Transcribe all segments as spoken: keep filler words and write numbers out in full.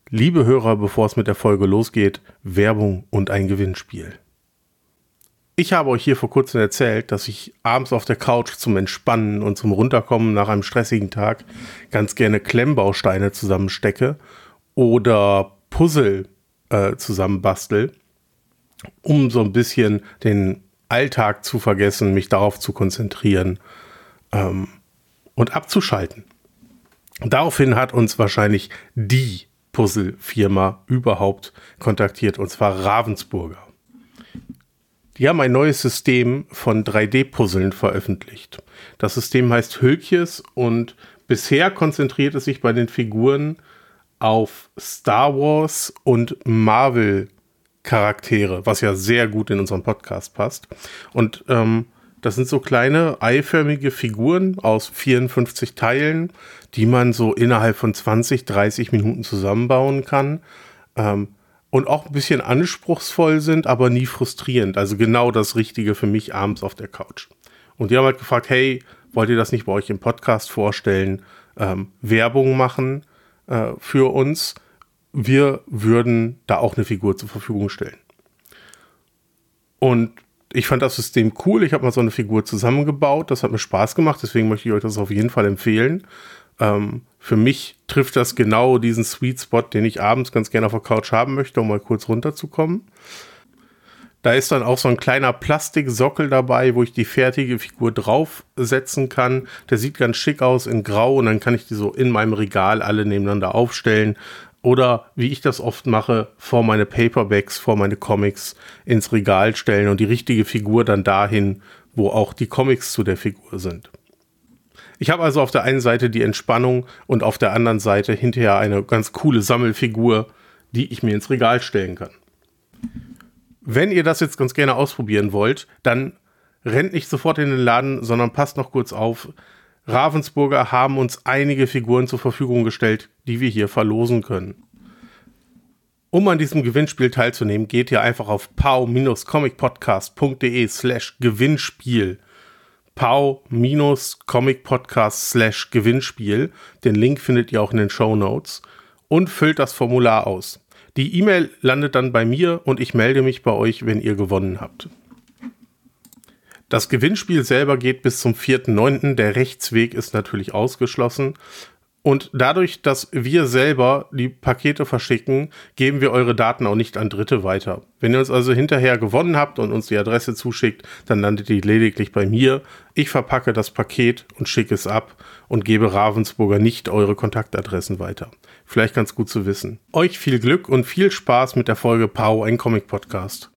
Liebe Hörer, bevor es mit der Folge losgeht, Werbung und ein Gewinnspiel. Ich habe euch hier vor kurzem erzählt, dass ich abends auf der Couch zum Entspannen und zum Runterkommen nach einem stressigen Tag ganz gerne Klemmbausteine zusammenstecke oder Puzzle äh, zusammenbastel, um so ein bisschen den Alltag zu vergessen, mich darauf zu konzentrieren ähm, und abzuschalten. Daraufhin hat uns wahrscheinlich die Puzzle-Firma überhaupt kontaktiert, und zwar Ravensburger. Die haben ein neues System von drei D-Puzzeln veröffentlicht. Das System heißt Hülkjes und bisher konzentriert es sich bei den Figuren auf Star Wars und Marvel-Charaktere, was ja sehr gut in unseren Podcast passt. Und ähm, das sind so kleine eiförmige Figuren aus vierundfünfzig Teilen, die man so innerhalb von zwanzig, dreißig Minuten zusammenbauen kann. Ähm, und auch ein bisschen anspruchsvoll sind, aber nie frustrierend. Also genau das Richtige für mich abends auf der Couch. Und die haben halt gefragt, hey, wollt ihr das nicht bei euch im Podcast vorstellen? Ähm, Werbung machen äh, für uns. Wir würden da auch eine Figur zur Verfügung stellen. Und ich fand das System cool. Ich habe mal so eine Figur zusammengebaut. Das hat mir Spaß gemacht. Deswegen möchte ich euch das auf jeden Fall empfehlen. Ähm, für mich trifft das genau diesen Sweet Spot, den ich abends ganz gerne auf der Couch haben möchte, um mal kurz runterzukommen. Da ist dann auch so ein kleiner Plastiksockel dabei, wo ich die fertige Figur draufsetzen kann. Der sieht ganz schick aus in Grau und dann kann ich die so in meinem Regal alle nebeneinander aufstellen. Oder, wie ich das oft mache, vor meine Paperbacks, vor meine Comics ins Regal stellen und die richtige Figur dann dahin, wo auch die Comics zu der Figur sind. Ich habe also auf der einen Seite die Entspannung und auf der anderen Seite hinterher eine ganz coole Sammelfigur, die ich mir ins Regal stellen kann. Wenn ihr das jetzt ganz gerne ausprobieren wollt, dann rennt nicht sofort in den Laden, sondern passt noch kurz auf. Ravensburger haben uns einige Figuren zur Verfügung gestellt, die wir hier verlosen können. Um an diesem Gewinnspiel teilzunehmen, geht ihr einfach auf pow-comicpodcast.de slash Gewinnspiel. pow-comicpodcast slash Gewinnspiel. Den Link findet ihr auch in den Shownotes. Und füllt das Formular aus. Die E-Mail landet dann bei mir und ich melde mich bei euch, wenn ihr gewonnen habt. Das Gewinnspiel selber geht bis zum vierten neunten Der Rechtsweg ist natürlich ausgeschlossen. Und dadurch, dass wir selber die Pakete verschicken, geben wir eure Daten auch nicht an Dritte weiter. Wenn ihr uns also hinterher gewonnen habt und uns die Adresse zuschickt, dann landet die lediglich bei mir. Ich verpacke das Paket und schicke es ab und gebe Ravensburger nicht eure Kontaktadressen weiter. Vielleicht ganz gut zu wissen. Euch viel Glück und viel Spaß mit der Folge Pow, ein Comic-Podcast.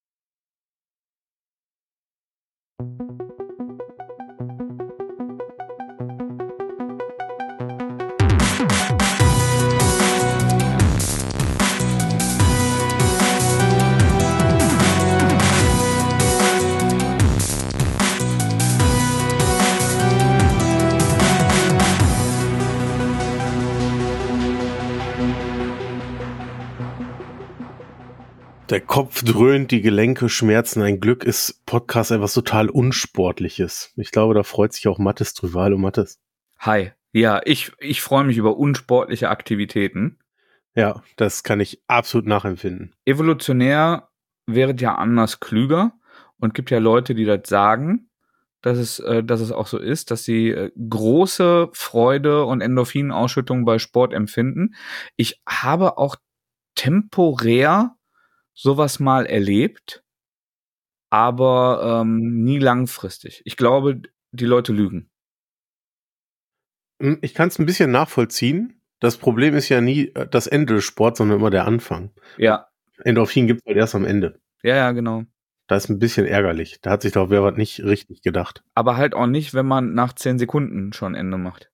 Der Kopf dröhnt, die Gelenke schmerzen. Ein Glück ist Podcast etwas total Unsportliches. Ich glaube, da freut sich auch Mathis drüber. Hallo Mathis. Hi. Ja, ich, ich freue mich über unsportliche Aktivitäten. Ja, das kann ich absolut nachempfinden. Evolutionär wäre ja anders klüger und gibt ja Leute, die das sagen, dass es, äh, dass es auch so ist, dass sie äh, große Freude und Endorphinausschüttung bei Sport empfinden. Ich habe auch temporär sowas mal erlebt, aber ähm, nie langfristig. Ich glaube, die Leute lügen. Ich kann es ein bisschen nachvollziehen. Das Problem ist ja nie das Ende des Sports, sondern immer der Anfang. Ja. Endorphin gibt es halt erst am Ende. Ja, ja, genau. Das ist ein bisschen ärgerlich. Da hat sich doch wer was nicht richtig gedacht. Aber halt auch nicht, wenn man nach zehn Sekunden schon Ende macht.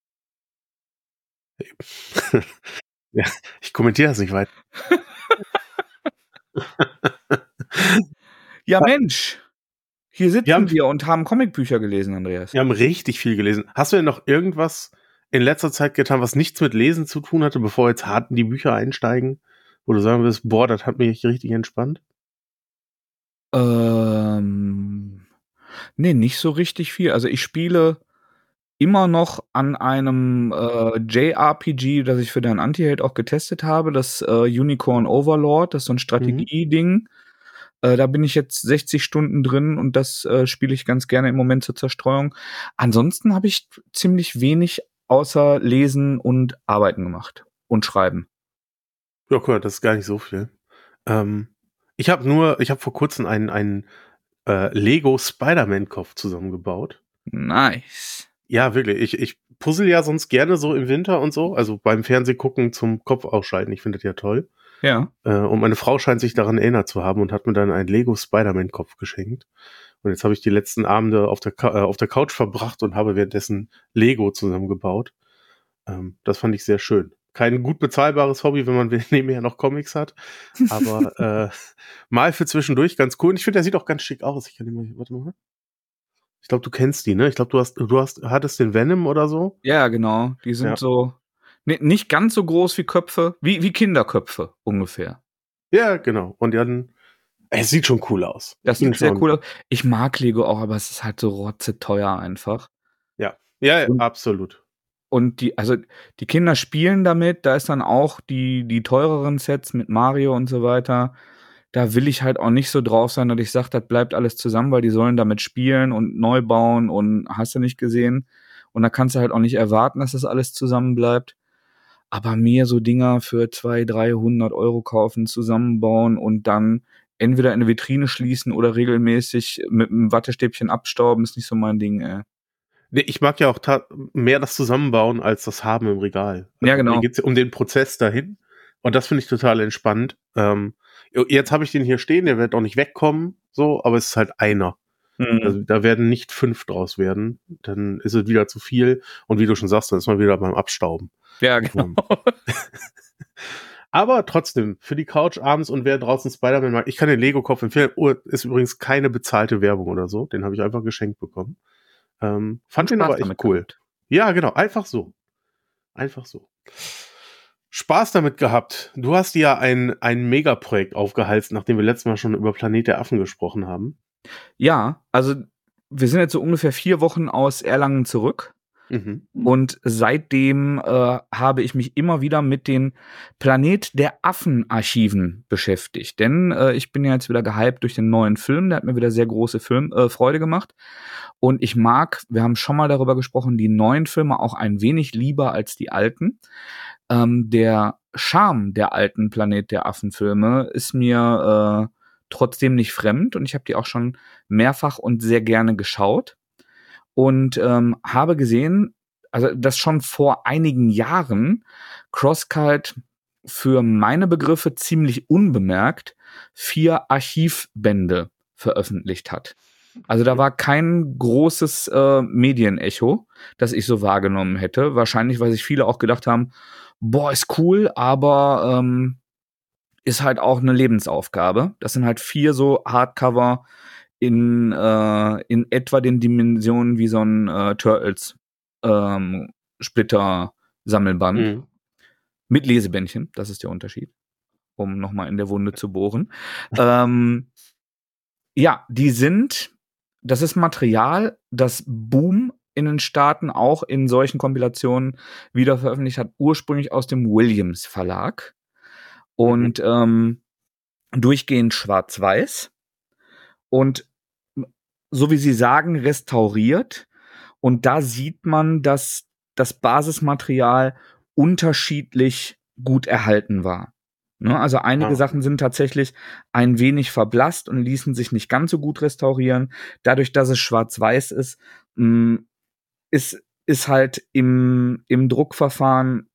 Ja, ich kommentiere das nicht weiter. Ja, Mensch. Hier sitzen wir, haben, wir und haben Comicbücher gelesen, Andreas. Wir haben richtig viel gelesen. Hast du denn noch irgendwas in letzter Zeit getan, was nichts mit Lesen zu tun hatte, bevor wir jetzt hart in die Bücher einsteigen? Wo du sagen wirst, boah, das hat mich richtig entspannt? Ähm, nee, nicht so richtig viel. Also ich spiele immer noch an einem äh, J R P G, das ich für deinen Anti-Hate auch getestet habe, das äh, Unicorn Overlord, das ist so ein Mhm. Strategie-Ding. Äh, da bin ich jetzt sechzig Stunden drin und das äh, spiele ich ganz gerne im Moment zur Zerstreuung. Ansonsten habe ich ziemlich wenig außer Lesen und Arbeiten gemacht und Schreiben. Ja, cool, das ist gar nicht so viel. Ähm, ich habe nur, ich habe vor kurzem einen, einen äh, Lego Spider-Man-Kopf zusammengebaut. Nice. Ja, wirklich. Ich, ich puzzle ja sonst gerne so im Winter und so, also beim Fernsehgucken zum Kopf ausschalten. Ich finde das ja toll. Ja. Äh, und meine Frau scheint sich daran erinnert zu haben und hat mir dann einen Lego Spider-Man-Kopf geschenkt. Und jetzt habe ich die letzten Abende auf der, Ka- äh, auf der Couch verbracht und habe währenddessen Lego zusammengebaut. Ähm, das fand ich sehr schön. Kein gut bezahlbares Hobby, wenn man nebenher noch Comics hat. Aber äh, mal für zwischendurch ganz cool. Und ich finde, der sieht auch ganz schick aus. Ich kann den mal, warte mal. Ich glaube, du kennst die, ne? Ich glaube, du hast, du hast, hattest den Venom oder so. Ja, genau. Die sind Ja. so ni- nicht ganz so groß wie Köpfe, wie, wie Kinderköpfe ungefähr. Ja, genau. Und dann, es sieht schon cool aus. Das Ich bin sieht sehr schon, cool aus. Ich mag Lego auch, aber es ist halt so rotzeteuer einfach. ja. Ja, ja, Und, absolut. und die, also die Kinder spielen damit, da ist dann auch die, die teureren Sets mit Mario und so weiter. Da will ich halt auch nicht so drauf sein, dass ich sage, das bleibt alles zusammen, weil die sollen damit spielen und neu bauen und hast du nicht gesehen. Und da kannst du halt auch nicht erwarten, dass das alles zusammen bleibt. Aber mir so Dinger für zweihundert, dreihundert Euro kaufen, zusammenbauen und dann entweder in eine Vitrine schließen oder regelmäßig mit einem Wattestäbchen abstauben, ist nicht so mein Ding, ey. Nee, ich mag ja auch ta- mehr das Zusammenbauen als das Haben im Regal. Ja, Also mir genau. geht's ja um den Prozess dahin. Und das finde ich total entspannt. Ähm, jetzt habe ich den hier stehen, der wird auch nicht wegkommen, so, aber es ist halt einer. Mhm. Also da werden nicht fünf draus werden. Dann ist es wieder zu viel. Und wie du schon sagst, dann ist man wieder beim Abstauben. Ja, genau. Ähm, aber trotzdem, für die Couch abends und wer draußen Spider-Man mag, ich kann den Lego-Kopf empfehlen. Oh, ist übrigens keine bezahlte Werbung oder so. Den habe ich einfach geschenkt bekommen. Ähm, fand Und den Spaß aber echt damit cool. gehabt. Ja, genau, einfach so. Einfach so. Spaß damit gehabt. Du hast ja ein, ein Megaprojekt aufgehalst, nachdem wir letztes Mal schon über Planet der Affen gesprochen haben. Ja, also wir sind jetzt so ungefähr vier Wochen aus Erlangen zurück. Mhm. Und seitdem äh, habe ich mich immer wieder mit den Planet der Affen-Archiven beschäftigt. Denn äh, ich bin ja jetzt wieder gehypt durch den neuen Film. Der hat mir wieder sehr große Film, äh, Freude gemacht. Und ich mag, wir haben schon mal darüber gesprochen, die neuen Filme auch ein wenig lieber als die alten. Ähm, der Charme der alten Planet der Affen-Filme ist mir äh, trotzdem nicht fremd. Und ich habe die auch schon mehrfach und sehr gerne geschaut. Und ähm, habe gesehen, also dass schon vor einigen Jahren CrossCult für meine Begriffe ziemlich unbemerkt vier Archivbände veröffentlicht hat. Also da war kein großes äh, Medienecho, das ich so wahrgenommen hätte. Wahrscheinlich, weil sich viele auch gedacht haben, boah, ist cool, aber ähm, ist halt auch eine Lebensaufgabe. Das sind halt vier so Hardcover in, äh, in etwa den Dimensionen wie so ein äh, Turtles ähm, Splitter-Sammelband. Mhm. Mit Lesebändchen, das ist der Unterschied, um nochmal in der Wunde zu bohren. ähm, ja, die sind, das ist Material, das Boom in den Staaten auch in solchen Kompilationen wieder veröffentlicht hat, ursprünglich aus dem Williams Verlag. Und mhm. ähm, durchgehend schwarz-weiß. Und so wie Sie sagen, restauriert. Und da sieht man, dass das Basismaterial unterschiedlich gut erhalten war. Ne? Also einige Ah. Sachen sind tatsächlich ein wenig verblasst und ließen sich nicht ganz so gut restaurieren. Dadurch, dass es schwarz-weiß ist, mh, ist, ist halt im, im Druckverfahren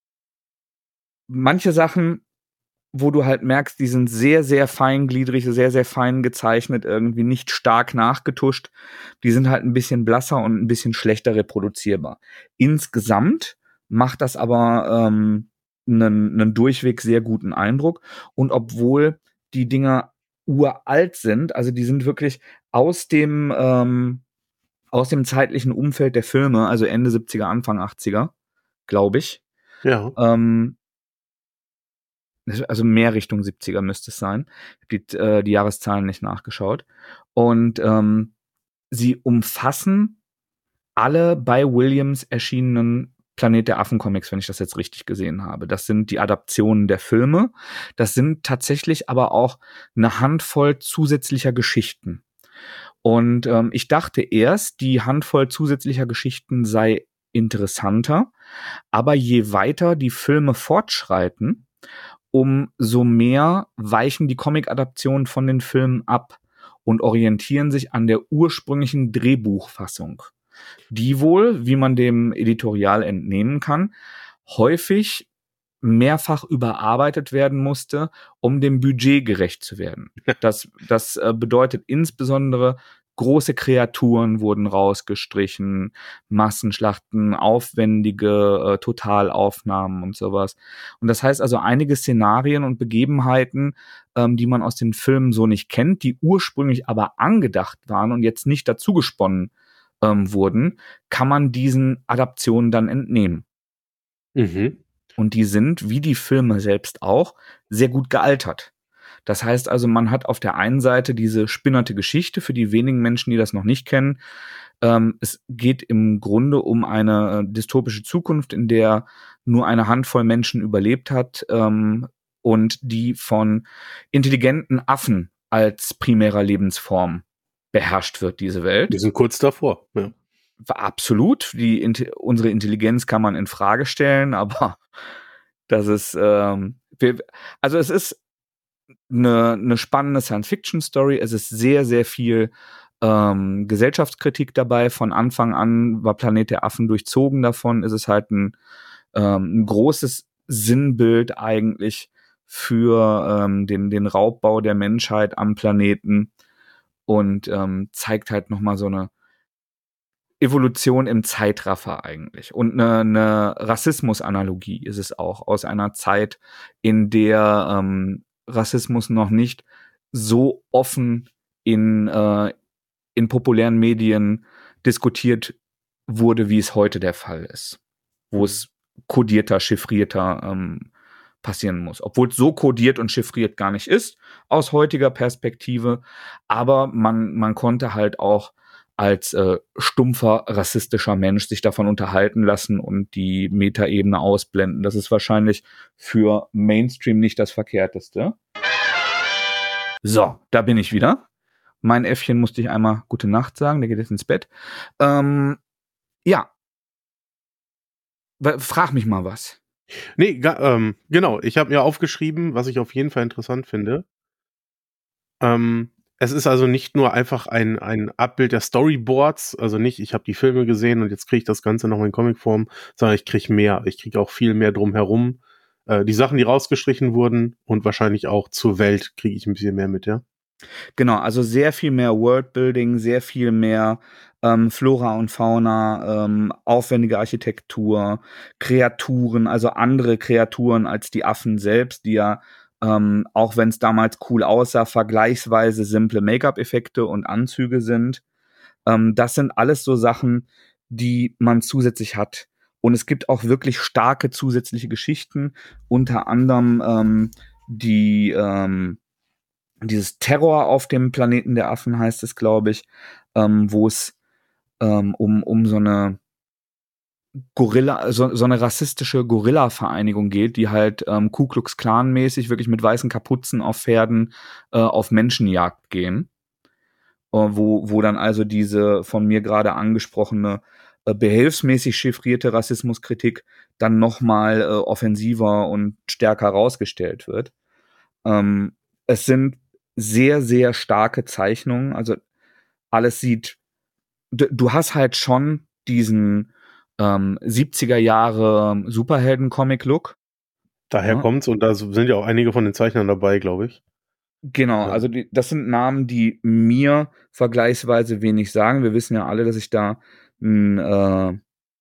manche Sachen, wo du halt merkst, die sind sehr, sehr feingliedrig, sehr, sehr fein gezeichnet, irgendwie nicht stark nachgetuscht. Die sind halt ein bisschen blasser und ein bisschen schlechter reproduzierbar. Insgesamt macht das aber ähm, einen, einen durchweg sehr guten Eindruck. Und obwohl die Dinger uralt sind, also die sind wirklich aus dem, ähm, aus dem zeitlichen Umfeld der Filme, also Ende siebziger, Anfang achtziger, glaube ich. Ja. Ähm, Also mehr Richtung siebziger müsste es sein. Die, äh, die Jahreszahlen nicht nachgeschaut. Und ähm, sie umfassen alle bei Williams erschienenen Planet der Affen-Comics, wenn ich das jetzt richtig gesehen habe. Das sind die Adaptionen der Filme. Das sind tatsächlich aber auch eine Handvoll zusätzlicher Geschichten. Und ähm, ich dachte erst, die Handvoll zusätzlicher Geschichten sei interessanter. Aber je weiter die Filme fortschreiten, umso mehr weichen die Comic-Adaptionen von den Filmen ab und orientieren sich an der ursprünglichen Drehbuchfassung, die wohl, wie man dem Editorial entnehmen kann, häufig mehrfach überarbeitet werden musste, um dem Budget gerecht zu werden. Das, das äh, bedeutet insbesondere, große Kreaturen wurden rausgestrichen, Massenschlachten, aufwendige äh, Totalaufnahmen und sowas. Und das heißt also, einige Szenarien und Begebenheiten, ähm, die man aus den Filmen so nicht kennt, die ursprünglich aber angedacht waren und jetzt nicht dazugesponnen ähm, wurden, kann man diesen Adaptionen dann entnehmen. Mhm. Und die sind, wie die Filme selbst auch, sehr gut gealtert. Das heißt also, man hat auf der einen Seite diese spinnerte Geschichte für die wenigen Menschen, die das noch nicht kennen. Ähm, es geht im Grunde um eine äh, dystopische Zukunft, in der nur eine Handvoll Menschen überlebt hat ähm, und die von intelligenten Affen als primärer Lebensform beherrscht wird, diese Welt. Wir sind kurz davor. Ja. Absolut. Die, unsere Intelligenz kann man in Frage stellen, aber das ist, ähm, wir, also es ist eine, eine spannende Science-Fiction-Story. Es ist sehr, sehr viel ähm, Gesellschaftskritik dabei. Von Anfang an war Planet der Affen durchzogen davon. Es ist halt ein, ähm, ein großes Sinnbild eigentlich für ähm, den, den Raubbau der Menschheit am Planeten und ähm, zeigt halt nochmal so eine Evolution im Zeitraffer eigentlich. Und eine, eine Rassismus-Analogie ist es auch aus einer Zeit, in der ähm, Rassismus noch nicht so offen in, äh, in populären Medien diskutiert wurde, wie es heute der Fall ist. Wo es kodierter, chiffrierter ähm, passieren muss. Obwohl es so kodiert und chiffriert gar nicht ist, aus heutiger Perspektive. Aber man, man konnte halt auch als äh, stumpfer, rassistischer Mensch sich davon unterhalten lassen und die Metaebene ausblenden. Das ist wahrscheinlich für Mainstream nicht das Verkehrteste. So, da bin ich wieder. Mein Äffchen musste ich einmal gute Nacht sagen, der geht jetzt ins Bett. Ähm, ja. Frag mich mal was. Nee, ga, ähm, genau. Ich habe mir aufgeschrieben, was ich auf jeden Fall interessant finde. Ähm, es ist also nicht nur einfach ein, ein Abbild der Storyboards, also nicht, ich habe die Filme gesehen und jetzt kriege ich das Ganze noch in Comicform, sondern ich kriege mehr. Ich kriege auch viel mehr drumherum. Äh, die Sachen, die rausgestrichen wurden und wahrscheinlich auch zur Welt kriege ich ein bisschen mehr mit, ja? Genau, also sehr viel mehr Worldbuilding, sehr viel mehr ähm, Flora und Fauna, ähm, aufwendige Architektur, Kreaturen, also andere Kreaturen als die Affen selbst, die ja, ähm, auch wenn es damals cool aussah, vergleichsweise simple Make-up-Effekte und Anzüge sind. Ähm, das sind alles so Sachen, die man zusätzlich hat. Und es gibt auch wirklich starke zusätzliche Geschichten, unter anderem ähm, die ähm, dieses Terror auf dem Planeten der Affen heißt es, glaube ich, ähm, wo es ähm, um, um so eine Gorilla, so, so eine rassistische Gorilla-Vereinigung geht, die halt ähm, Ku Klux Klan-mäßig wirklich mit weißen Kapuzen auf Pferden äh, auf Menschenjagd gehen. Äh, wo, wo dann also diese von mir gerade angesprochene äh, behelfsmäßig chiffrierte Rassismuskritik dann nochmal äh, offensiver und stärker rausgestellt wird. Ähm, es sind sehr, sehr starke Zeichnungen. Also alles sieht, du, du hast halt schon diesen ähm, siebziger Jahre Superhelden-Comic-Look. Daher Ja. kommt's und da sind ja auch einige von den Zeichnern dabei, glaube ich. Genau, Ja. also die, das sind Namen, die mir vergleichsweise wenig sagen. Wir wissen ja alle, dass ich da ein, äh,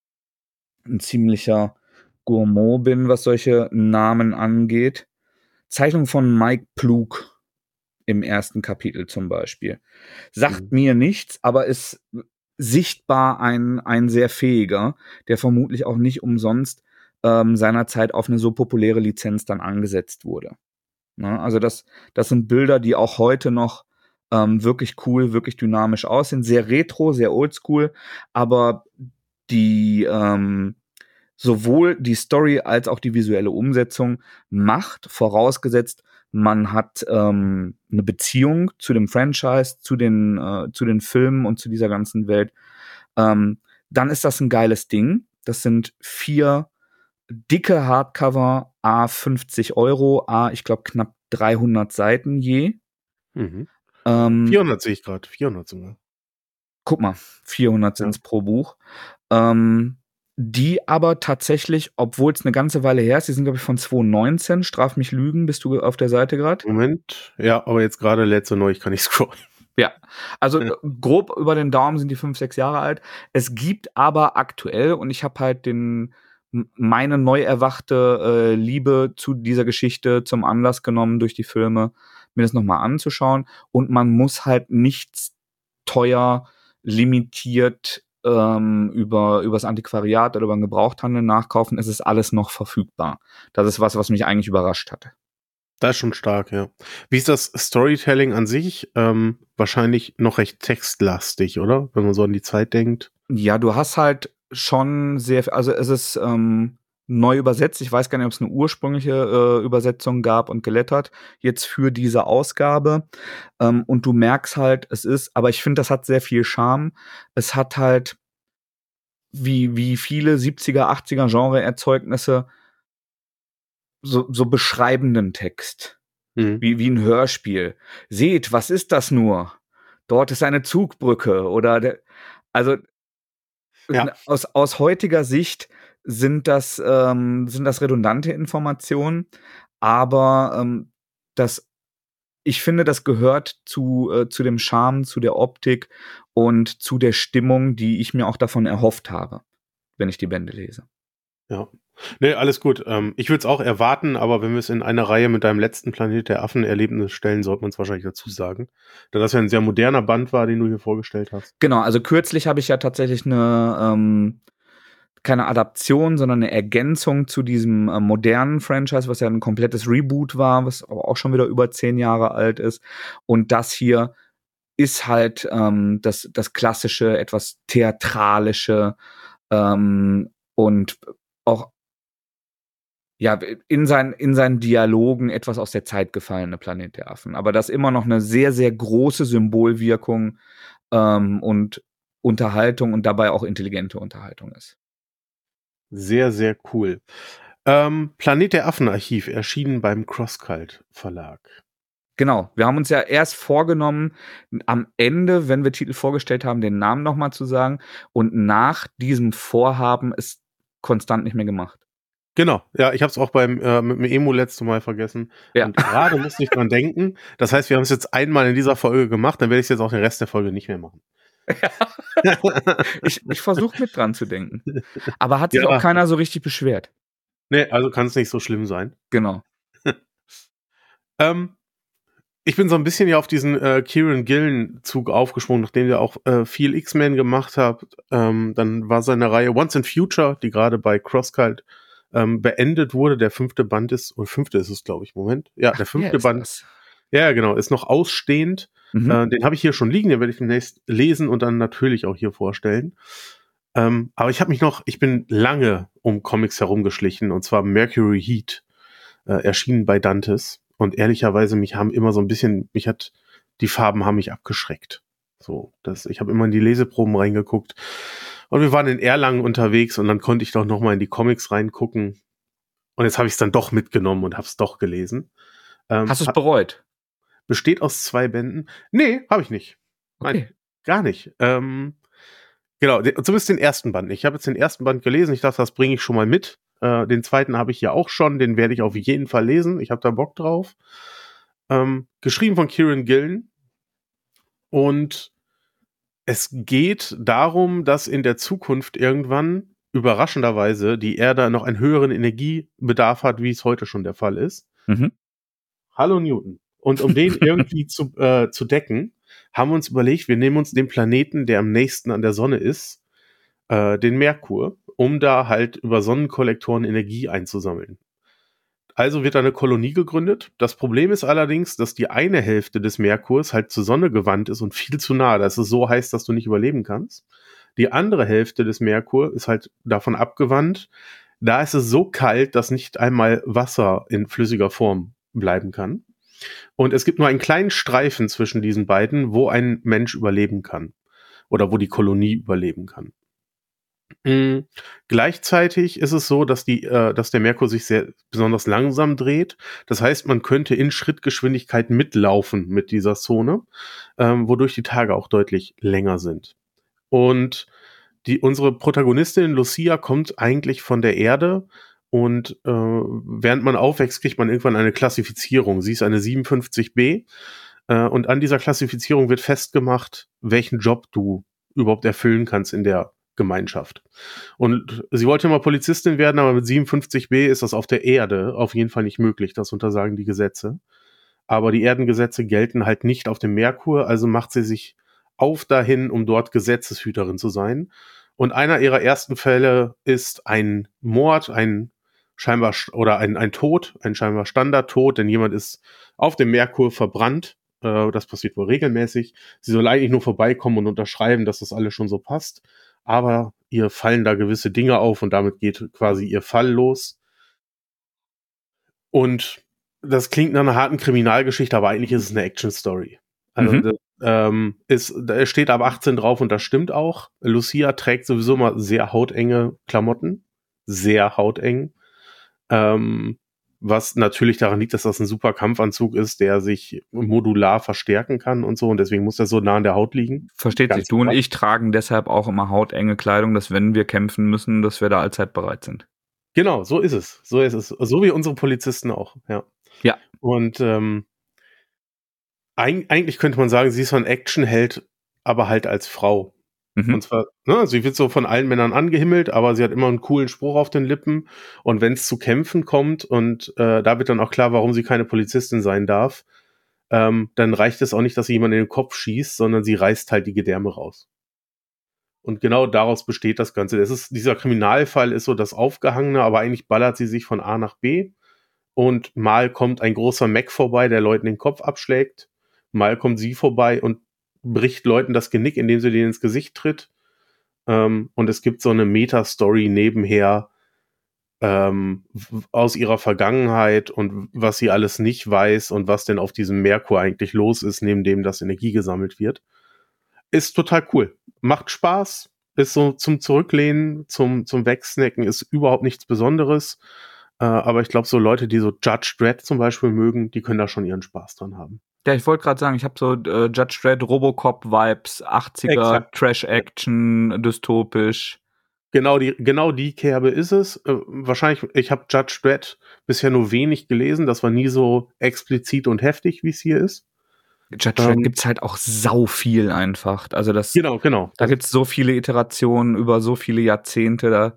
ein ziemlicher Gourmand bin, was solche Namen angeht. Zeichnung von Mike Ploog im ersten Kapitel zum Beispiel. Sagt Mhm. mir nichts, aber ist sichtbar ein, ein sehr fähiger, der vermutlich auch nicht umsonst ähm, seinerzeit auf eine so populäre Lizenz dann angesetzt wurde. Ne? Also das, das sind Bilder, die auch heute noch ähm, wirklich cool, wirklich dynamisch aussehen. Sehr retro, sehr oldschool, aber die ähm, sowohl die Story als auch die visuelle Umsetzung macht, vorausgesetzt, man hat ähm, eine Beziehung zu dem Franchise, zu den, äh, zu den Filmen und zu dieser ganzen Welt, ähm, dann ist das ein geiles Ding. Das sind vier dicke Hardcover, a fünfzig Euro, a ich glaube knapp dreihundert Seiten je. Mhm. Ähm, vierhundert sehe ich gerade, vierhundert sogar. guck mal, vierhundert Ja. sind's pro Buch. Ähm, die aber tatsächlich, obwohl es eine ganze Weile her ist, die sind, glaube ich, von zwanzig neunzehn, straf mich Lügen, bist du auf der Seite gerade? Moment, ja, aber jetzt gerade letzte neu, ich kann nicht scrollen. Ja, also Ja. äh, grob über den Daumen sind die fünf, sechs Jahre alt. Es gibt aber aktuell, und ich habe halt den m- meine neu erwachte äh, Liebe zu dieser Geschichte zum Anlass genommen durch die Filme, mir das nochmal anzuschauen. Und man muss halt nichts teuer, limitiert ähm, über übers Antiquariat oder über den Gebrauchthandel nachkaufen. Es ist alles noch verfügbar. Das ist was, was mich eigentlich überrascht hatte. Das ist schon stark, ja. Wie ist das Storytelling an sich? Ähm, wahrscheinlich noch recht textlastig, oder? Wenn man so an die Zeit denkt. Ja, du hast halt schon sehr, also es ist ähm, neu übersetzt. Ich weiß gar nicht, ob es eine ursprüngliche äh, Übersetzung gab und gelettert jetzt für diese Ausgabe. Ähm, und du merkst halt, es ist, aber ich finde, das hat sehr viel Charme. Es hat halt wie wie viele siebziger, achtziger Genre-Erzeugnisse so so beschreibenden Text, Mhm. wie wie ein Hörspiel. Seht, was ist das nur? Dort ist eine Zugbrücke oder der, also Ja, aus, aus heutiger Sicht sind das, ähm, sind das redundante Informationen, aber ähm, das, ich finde, das gehört zu, äh, zu dem Charme, zu der Optik und zu der Stimmung, die ich mir auch davon erhofft habe, wenn ich die Bände lese. ja. Nee, alles gut. Ähm, ich würde es auch erwarten, aber wenn wir es in eine Reihe mit deinem letzten Planet der Affen Erlebnis stellen, sollte man es wahrscheinlich dazu sagen. Da das ja ein sehr moderner Band war, den du hier vorgestellt hast. Genau, also kürzlich habe ich ja tatsächlich eine, ähm, keine Adaption, sondern eine Ergänzung zu diesem äh, modernen Franchise, was ja ein komplettes Reboot war, was aber auch schon wieder über zehn Jahre alt ist. Und das hier ist halt ähm, das, das klassische, etwas theatralische ähm, und auch ja in, sein, in seinen Dialogen etwas aus der Zeit gefallene Planet der Affen. Aber das immer noch eine sehr, sehr große Symbolwirkung ähm, und Unterhaltung und dabei auch intelligente Unterhaltung ist. Sehr, sehr cool. Ähm, Planet der Affen Archiv erschienen beim Crosscult Verlag. Genau, wir haben uns ja erst vorgenommen, am Ende, wenn wir Titel vorgestellt haben, den Namen nochmal zu sagen. Und nach diesem Vorhaben ist konstant nicht mehr gemacht. Genau, ja, ich habe es auch beim äh, mit dem Emo letzte Mal vergessen. Ja. Und gerade musste ich dran denken. Das heißt, wir haben es jetzt einmal in dieser Folge gemacht, dann werde ich es jetzt auch den Rest der Folge nicht mehr machen. ich ich versuche mit dran zu denken. Aber hat sich Ja. auch keiner so richtig beschwert. Nee, also kann es nicht so schlimm sein. Genau. Ähm, ich bin so ein bisschen ja auf diesen äh, Kieran Gillen-Zug aufgesprungen, nachdem er auch äh, viel X-Men gemacht hat. Ähm, dann war seine Reihe Once in Future, die gerade bei Crosscult ähm, beendet wurde. Der fünfte Band ist, oder fünfte ist es, glaube ich, Moment. Ja, der fünfte ist Band. das. Ja, genau, ist noch ausstehend. Mhm. Äh, den habe ich hier schon liegen, den werde ich demnächst lesen und dann natürlich auch hier vorstellen. Ähm, aber ich habe mich noch, ich bin lange um Comics herumgeschlichen, und zwar Mercury Heat, äh, erschienen bei Dantes. Und ehrlicherweise, mich haben immer so ein bisschen, mich hat, die Farben haben mich abgeschreckt. So, das, ich habe immer in die Leseproben reingeguckt. Und wir waren in Erlangen unterwegs und dann konnte ich doch noch mal in die Comics reingucken. Und jetzt habe ich es dann doch mitgenommen und habe es doch gelesen. Ähm, Hast du es bereut? Besteht aus zwei Bänden. Nee, habe ich nicht. Nein, Okay. gar nicht. Ähm, genau, den, zumindest den ersten Band. Ich habe jetzt den ersten Band gelesen. Ich dachte, das bringe ich schon mal mit. Äh, den zweiten habe ich ja auch schon. Den werde ich auf jeden Fall lesen. Ich habe da Bock drauf. Ähm, geschrieben von Kieran Gillen. Und es geht darum, dass in der Zukunft irgendwann überraschenderweise die Erde noch einen höheren Energiebedarf hat, wie es heute schon der Fall ist. Mhm. Hallo Newton. Und um den irgendwie zu, äh, zu decken, haben wir uns überlegt, wir nehmen uns den Planeten, der am nächsten an der Sonne ist, äh, den Merkur, um da halt über Sonnenkollektoren Energie einzusammeln. Also wird eine Kolonie gegründet. Das Problem ist allerdings, dass die eine Hälfte des Merkurs halt zur Sonne gewandt ist und viel zu nah. Das ist so heiß, dass du nicht überleben kannst. Die andere Hälfte des Merkur ist halt davon abgewandt. Da ist es so kalt, dass nicht einmal Wasser in flüssiger Form bleiben kann. Und es gibt nur einen kleinen Streifen zwischen diesen beiden, wo ein Mensch überleben kann. Oder wo die Kolonie überleben kann. Mhm. Gleichzeitig ist es so, dass die, äh, dass der Merkur sich sehr besonders langsam dreht. Das heißt, man könnte in Schrittgeschwindigkeit mitlaufen mit dieser Zone, ähm, wodurch die Tage auch deutlich länger sind. Und die, unsere Protagonistin Lucia kommt eigentlich von der Erde und äh, während man aufwächst, kriegt man irgendwann eine Klassifizierung. Sie ist eine siebenundfünfzig b äh, und an dieser Klassifizierung wird festgemacht, welchen Job du überhaupt erfüllen kannst in der Gemeinschaft. Und sie wollte mal Polizistin werden, aber mit siebenundfünfzig b ist das auf der Erde auf jeden Fall nicht möglich. Das untersagen die Gesetze. Aber die Erdengesetze gelten halt nicht auf dem Merkur, also macht sie sich auf dahin, um dort Gesetzeshüterin zu sein. Und einer ihrer ersten Fälle ist ein Mord, ein scheinbar oder ein, ein Tod, ein scheinbar Standardtod, denn jemand ist auf dem Merkur verbrannt. Äh, das passiert wohl regelmäßig. Sie soll eigentlich nur vorbeikommen und unterschreiben, dass das alles schon so passt. Aber ihr fallen da gewisse Dinge auf und damit geht quasi ihr Fall los. Und das klingt nach einer harten Kriminalgeschichte, aber eigentlich ist es eine Action-Story. Also Mhm. das, ähm, ist, da steht ab achtzehn drauf und das stimmt auch. Lucia trägt sowieso mal sehr hautenge Klamotten. Sehr hauteng. Ähm, was natürlich daran liegt, dass das ein super Kampfanzug ist, der sich modular verstärken kann und so. Und deswegen muss er so nah an der Haut liegen. Versteht Ganz sich. Du und klar. ich tragen deshalb auch immer hautenge Kleidung, dass wenn wir kämpfen müssen, dass wir da allzeit bereit sind. Genau, so ist es. So ist es. So wie unsere Polizisten auch, ja. Ja. Und ähm, eig eigentlich könnte man sagen, sie ist so ein Actionheld, aber halt als Frau. Mhm. Und zwar, ne, sie wird so von allen Männern angehimmelt, aber sie hat immer einen coolen Spruch auf den Lippen. Und wenn es zu Kämpfen kommt und äh, da wird dann auch klar, warum sie keine Polizistin sein darf, ähm, dann reicht es auch nicht, dass sie jemanden in den Kopf schießt, sondern sie reißt halt die Gedärme raus. Und genau daraus besteht das Ganze. Das ist, dieser Kriminalfall ist so das Aufgehangene, aber eigentlich ballert sie sich von A nach B. Und mal kommt ein großer Mac vorbei, der Leuten den Kopf abschlägt. Mal kommt sie vorbei und bricht Leuten das Genick, indem sie denen ins Gesicht tritt. Ähm, und es gibt so eine Meta-Story nebenher ähm, aus ihrer Vergangenheit und was sie alles nicht weiß und was denn auf diesem Merkur eigentlich los ist, neben dem, dass Energie gesammelt wird. Ist total cool. Macht Spaß. Ist so zum Zurücklehnen, zum, zum Wegsnacken, ist überhaupt nichts Besonderes. Äh, aber ich glaube, so Leute, die so Judge Dredd zum Beispiel mögen, die können da schon ihren Spaß dran haben. Ja, ich wollte gerade sagen, ich habe so äh, Judge Dredd, Robocop-Vibes, achtziger, Exakt. Trash-Action, dystopisch. Genau die, genau die Kerbe ist es. Äh, wahrscheinlich, ich habe Judge Dredd bisher nur wenig gelesen. Das war nie so explizit und heftig, wie es hier ist. Judge Dredd ähm, gibt's halt auch sau viel einfach. Also das, genau, genau. Da gibt's so viele Iterationen über so viele Jahrzehnte. Da,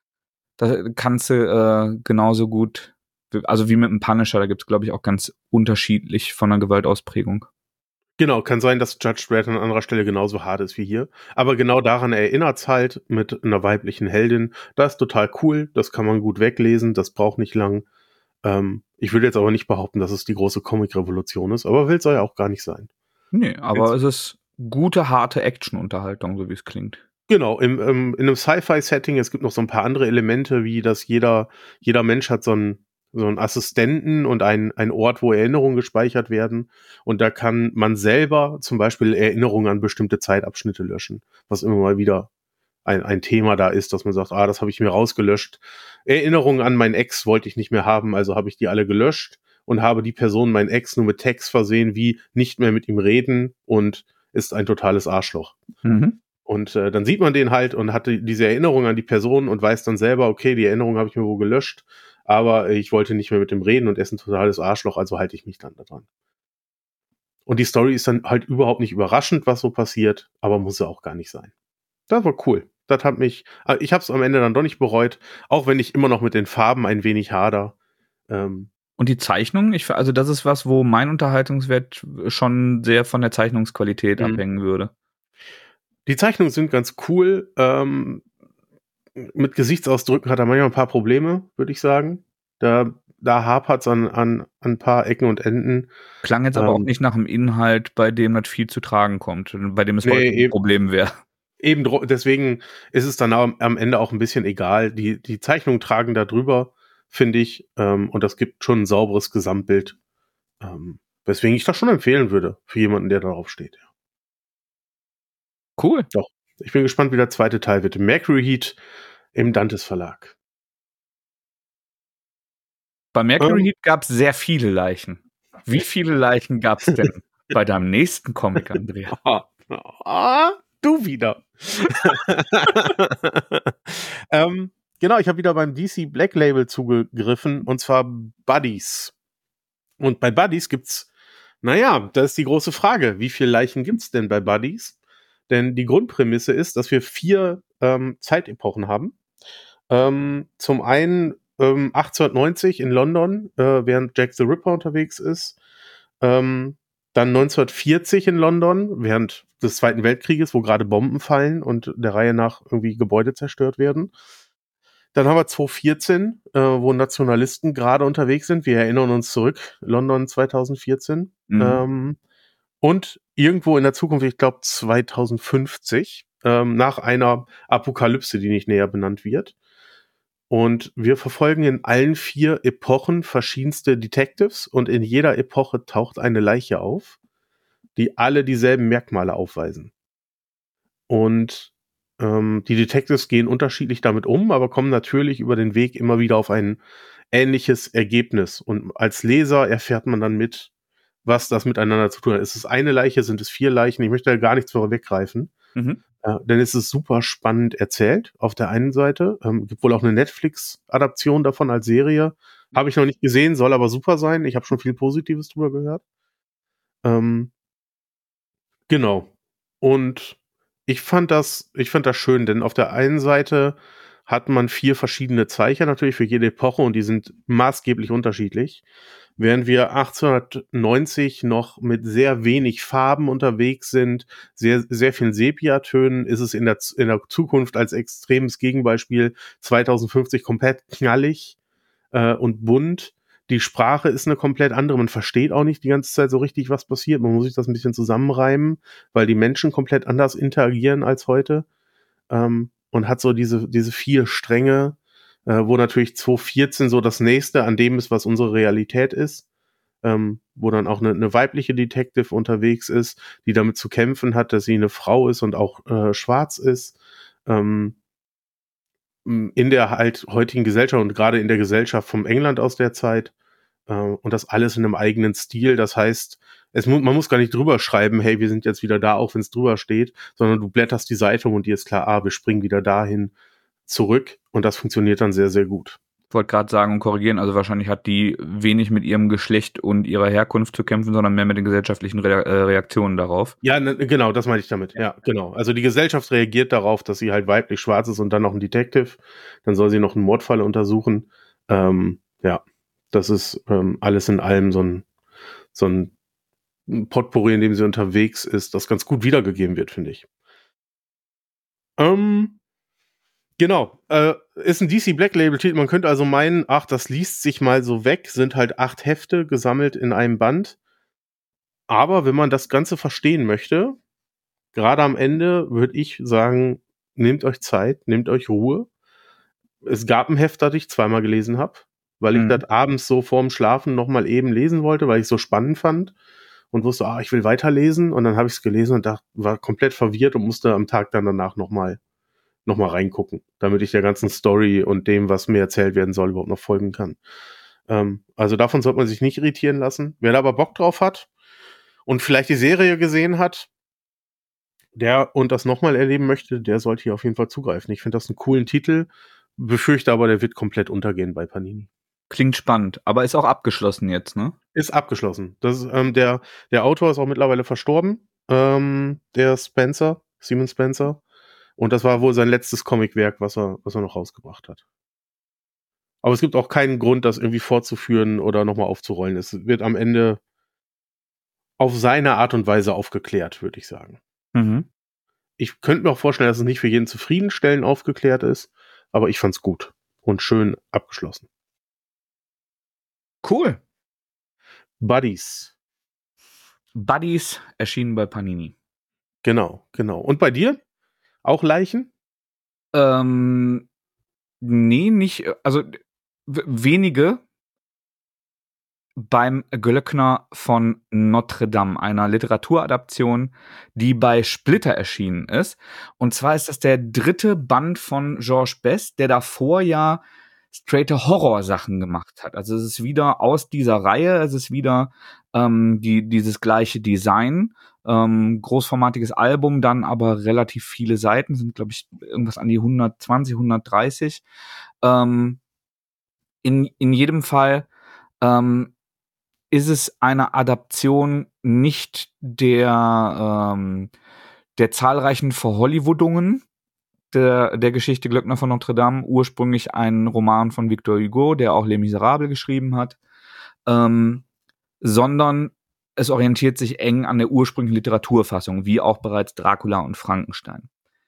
da kannst du äh, genauso gut, also wie mit dem Punisher, da gibt's glaube ich auch ganz unterschiedlich von der Gewaltausprägung. Genau, kann sein, dass Judge Dredd an anderer Stelle genauso hart ist wie hier. Aber genau daran erinnert's halt mit einer weiblichen Heldin. Das ist total cool. Das kann man gut weglesen. Das braucht nicht lang. Ähm, ich will jetzt aber nicht behaupten, dass es die große Comic-Revolution ist. Aber will soll ja auch gar nicht sein. Nee, aber es ist gute, harte Action-Unterhaltung, so wie es klingt. Genau, im, im, in einem Sci-Fi-Setting, es gibt noch so ein paar andere Elemente, wie dass jeder, jeder Mensch hat so einen, so einen Assistenten und einen, einen Ort, wo Erinnerungen gespeichert werden. Und da kann man selber zum Beispiel Erinnerungen an bestimmte Zeitabschnitte löschen, was immer mal wieder ein, ein Thema da ist, dass man sagt, ah, das habe ich mir rausgelöscht. Erinnerungen an meinen Ex wollte ich nicht mehr haben, also habe ich die alle gelöscht und habe die Person, mein Ex, nur mit Text versehen, wie nicht mehr mit ihm reden und ist ein totales Arschloch. Mhm. Und äh, dann sieht man den halt und hat diese Erinnerung an die Person und weiß dann selber, okay, die Erinnerung habe ich mir wohl gelöscht, aber ich wollte nicht mehr mit dem reden und er ist ein totales Arschloch, also halte ich mich dann daran. Und die Story ist dann halt überhaupt nicht überraschend, was so passiert, aber muss ja auch gar nicht sein. Das war cool. Das hat mich, ich habe es am Ende dann doch nicht bereut, auch wenn ich immer noch mit den Farben ein wenig hader. Ähm, Und die Zeichnung, ich, also das ist was, wo mein Unterhaltungswert schon sehr von der Zeichnungsqualität mhm. abhängen würde. Die Zeichnungen sind ganz cool. Ähm, mit Gesichtsausdrücken hat er manchmal ein paar Probleme, würde ich sagen. Da da hapert es an, an, an ein paar Ecken und Enden. Klang jetzt aber ähm, auch nicht nach einem Inhalt, bei dem das viel zu tragen kommt, bei dem es nee, heute ein eben, Problem wäre. Eben, deswegen ist es dann am, am Ende auch ein bisschen egal. Die, die Zeichnungen tragen da drüber, finde ich, ähm, und das gibt schon ein sauberes Gesamtbild. Ähm, weswegen ich das schon empfehlen würde, für jemanden, der darauf steht. Ja. Cool. Doch. Ich bin gespannt, wie der zweite Teil wird. Mercury Heat im Dantes Verlag. Bei Mercury ähm. Heat gab es sehr viele Leichen. Wie viele Leichen gab es denn bei deinem nächsten Comic, Andrea? Ah, du wieder. ähm, genau, ich habe wieder beim D C Black Label zugegriffen, und zwar Buddies. Und bei Buddies gibt's, naja, da ist die große Frage, wie viele Leichen gibt's denn bei Buddies? Denn die Grundprämisse ist, dass wir vier ähm, Zeitepochen haben. Ähm, zum einen ähm, achtzehnhundertneunzig in London, äh, während Jack the Ripper unterwegs ist. Ähm, dann neunzehnhundertvierzig in London, während des Zweiten Weltkrieges, wo gerade Bomben fallen und der Reihe nach irgendwie Gebäude zerstört werden. Dann haben wir zweitausendvierzehn, äh, wo Nationalisten gerade unterwegs sind. Wir erinnern uns zurück, London zweitausendvierzehn. Mhm. Ähm, und irgendwo in der Zukunft, ich glaube zweitausendfünfzig, ähm, nach einer Apokalypse, die nicht näher benannt wird. Und wir verfolgen in allen vier Epochen verschiedenste Detectives, und in jeder Epoche taucht eine Leiche auf, die alle dieselben Merkmale aufweisen. Und ähm, die Detectives gehen unterschiedlich damit um, aber kommen natürlich über den Weg immer wieder auf ein ähnliches Ergebnis. Und als Leser erfährt man dann mit, was das miteinander zu tun hat. Ist es eine Leiche, sind es vier Leichen? Ich möchte da gar nichts vorweggreifen. Mhm. Äh, denn es ist super spannend erzählt, auf der einen Seite. Ähm, gibt wohl auch eine Netflix-Adaption davon als Serie. Habe ich noch nicht gesehen, soll aber super sein. Ich habe schon viel Positives drüber gehört. Ähm, genau. Und ich fand das, ich fand das schön, denn auf der einen Seite hat man vier verschiedene Zeichner natürlich für jede Epoche, und die sind maßgeblich unterschiedlich. Während wir achtzehnhundertneunzig noch mit sehr wenig Farben unterwegs sind, sehr, sehr vielen Sepiatönen, ist es in der, in der Zukunft als extremes Gegenbeispiel zweitausendfünfzig komplett knallig äh, und bunt. Die Sprache ist eine komplett andere. Man versteht auch nicht die ganze Zeit so richtig, was passiert. Man muss sich das ein bisschen zusammenreimen, weil die Menschen komplett anders interagieren als heute. Ähm, und hat so diese, diese vier Stränge, äh, wo natürlich zweitausendvierzehn so das nächste an dem ist, was unsere Realität ist. Ähm, wo dann auch eine, eine weibliche Detective unterwegs ist, die damit zu kämpfen hat, dass sie eine Frau ist und auch äh, schwarz ist. Ähm, in der halt heutigen Gesellschaft und gerade in der Gesellschaft vom England aus der Zeit, äh, und das alles in einem eigenen Stil. Das heißt, es mu- man muss gar nicht drüber schreiben, hey, wir sind jetzt wieder da, auch wenn es drüber steht, sondern du blätterst die Seite und dir ist klar, ah, wir springen wieder dahin zurück, und das funktioniert dann sehr, sehr gut. Ich wollte gerade sagen und korrigieren, also wahrscheinlich hat die wenig mit ihrem Geschlecht und ihrer Herkunft zu kämpfen, sondern mehr mit den gesellschaftlichen Re- äh, Reaktionen darauf. Ja, ne, genau, das meine ich damit. Ja. ja, genau. Also die Gesellschaft reagiert darauf, dass sie halt weiblich schwarz ist und dann noch ein Detective. Dann soll sie noch einen Mordfall untersuchen. Ähm, ja, das ist ähm, alles in allem so ein, so ein Potpourri, in dem sie unterwegs ist, das ganz gut wiedergegeben wird, finde ich. Ähm, genau. Äh, ist ein D C Black Label Titel. Man könnte also meinen, ach, das liest sich mal so weg. Sind halt acht Hefte gesammelt in einem Band. Aber wenn man das Ganze verstehen möchte, gerade am Ende würde ich sagen, nehmt euch Zeit, nehmt euch Ruhe. Es gab ein Heft, das ich zweimal gelesen habe, weil ich mhm. das abends so vorm Schlafen nochmal eben lesen wollte, weil ich es so spannend fand und wusste, ah, ich will weiterlesen. Und dann habe ich es gelesen und dachte, war komplett verwirrt und musste am Tag dann danach nochmal noch mal reingucken, damit ich der ganzen Story und dem, was mir erzählt werden soll, überhaupt noch folgen kann. Ähm, also davon sollte man sich nicht irritieren lassen. Wer da aber Bock drauf hat und vielleicht die Serie gesehen hat, der und das nochmal erleben möchte, der sollte hier auf jeden Fall zugreifen. Ich finde das einen coolen Titel, befürchte aber, der wird komplett untergehen bei Panini. Klingt spannend, aber ist auch abgeschlossen jetzt, ne? Ist abgeschlossen. Das ist, ähm, der, der Autor ist auch mittlerweile verstorben, ähm, der Spencer, Simon Spencer. Und das war wohl sein letztes Comicwerk, was er, was er noch rausgebracht hat. Aber es gibt auch keinen Grund, das irgendwie fortzuführen oder nochmal aufzurollen. Es wird am Ende auf seine Art und Weise aufgeklärt, würde ich sagen. Mhm. Ich könnte mir auch vorstellen, dass es nicht für jeden zufriedenstellend aufgeklärt ist, aber ich fand's gut und schön abgeschlossen. Cool. Buddies. Buddies erschienen bei Panini. Genau, genau. Und bei dir? Auch Leichen? Ähm, nee, nicht, also w- wenige beim Glöckner von Notre Dame, einer Literaturadaption, die bei Splitter erschienen ist. Und zwar ist das der dritte Band von Georges Best, der davor ja straighte Horrorsachen gemacht hat. Also es ist wieder aus dieser Reihe, es ist wieder ähm, die, dieses gleiche Design, ähm, großformatiges Album, dann aber relativ viele Seiten, sind glaube ich irgendwas an die hundertzwanzig, hundertdreißig. Ähm, in, in jedem Fall ähm, ist es eine Adaption nicht der, ähm, der zahlreichen Verhollywoodungen der, der Geschichte Glöckner von Notre Dame, ursprünglich ein Roman von Victor Hugo, der auch Les Miserables geschrieben hat, ähm, sondern es orientiert sich eng an der ursprünglichen Literaturfassung, wie auch bereits Dracula und Frankenstein.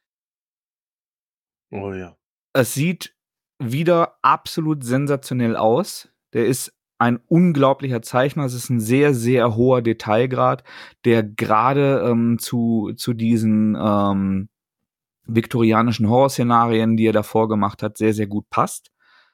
Oh ja. Es sieht wieder absolut sensationell aus. Der ist ein unglaublicher Zeichner. Es ist ein sehr, sehr hoher Detailgrad, der gerade ähm, zu, zu diesen ähm, viktorianischen Horrorszenarien, die er davor gemacht hat, sehr, sehr gut passt.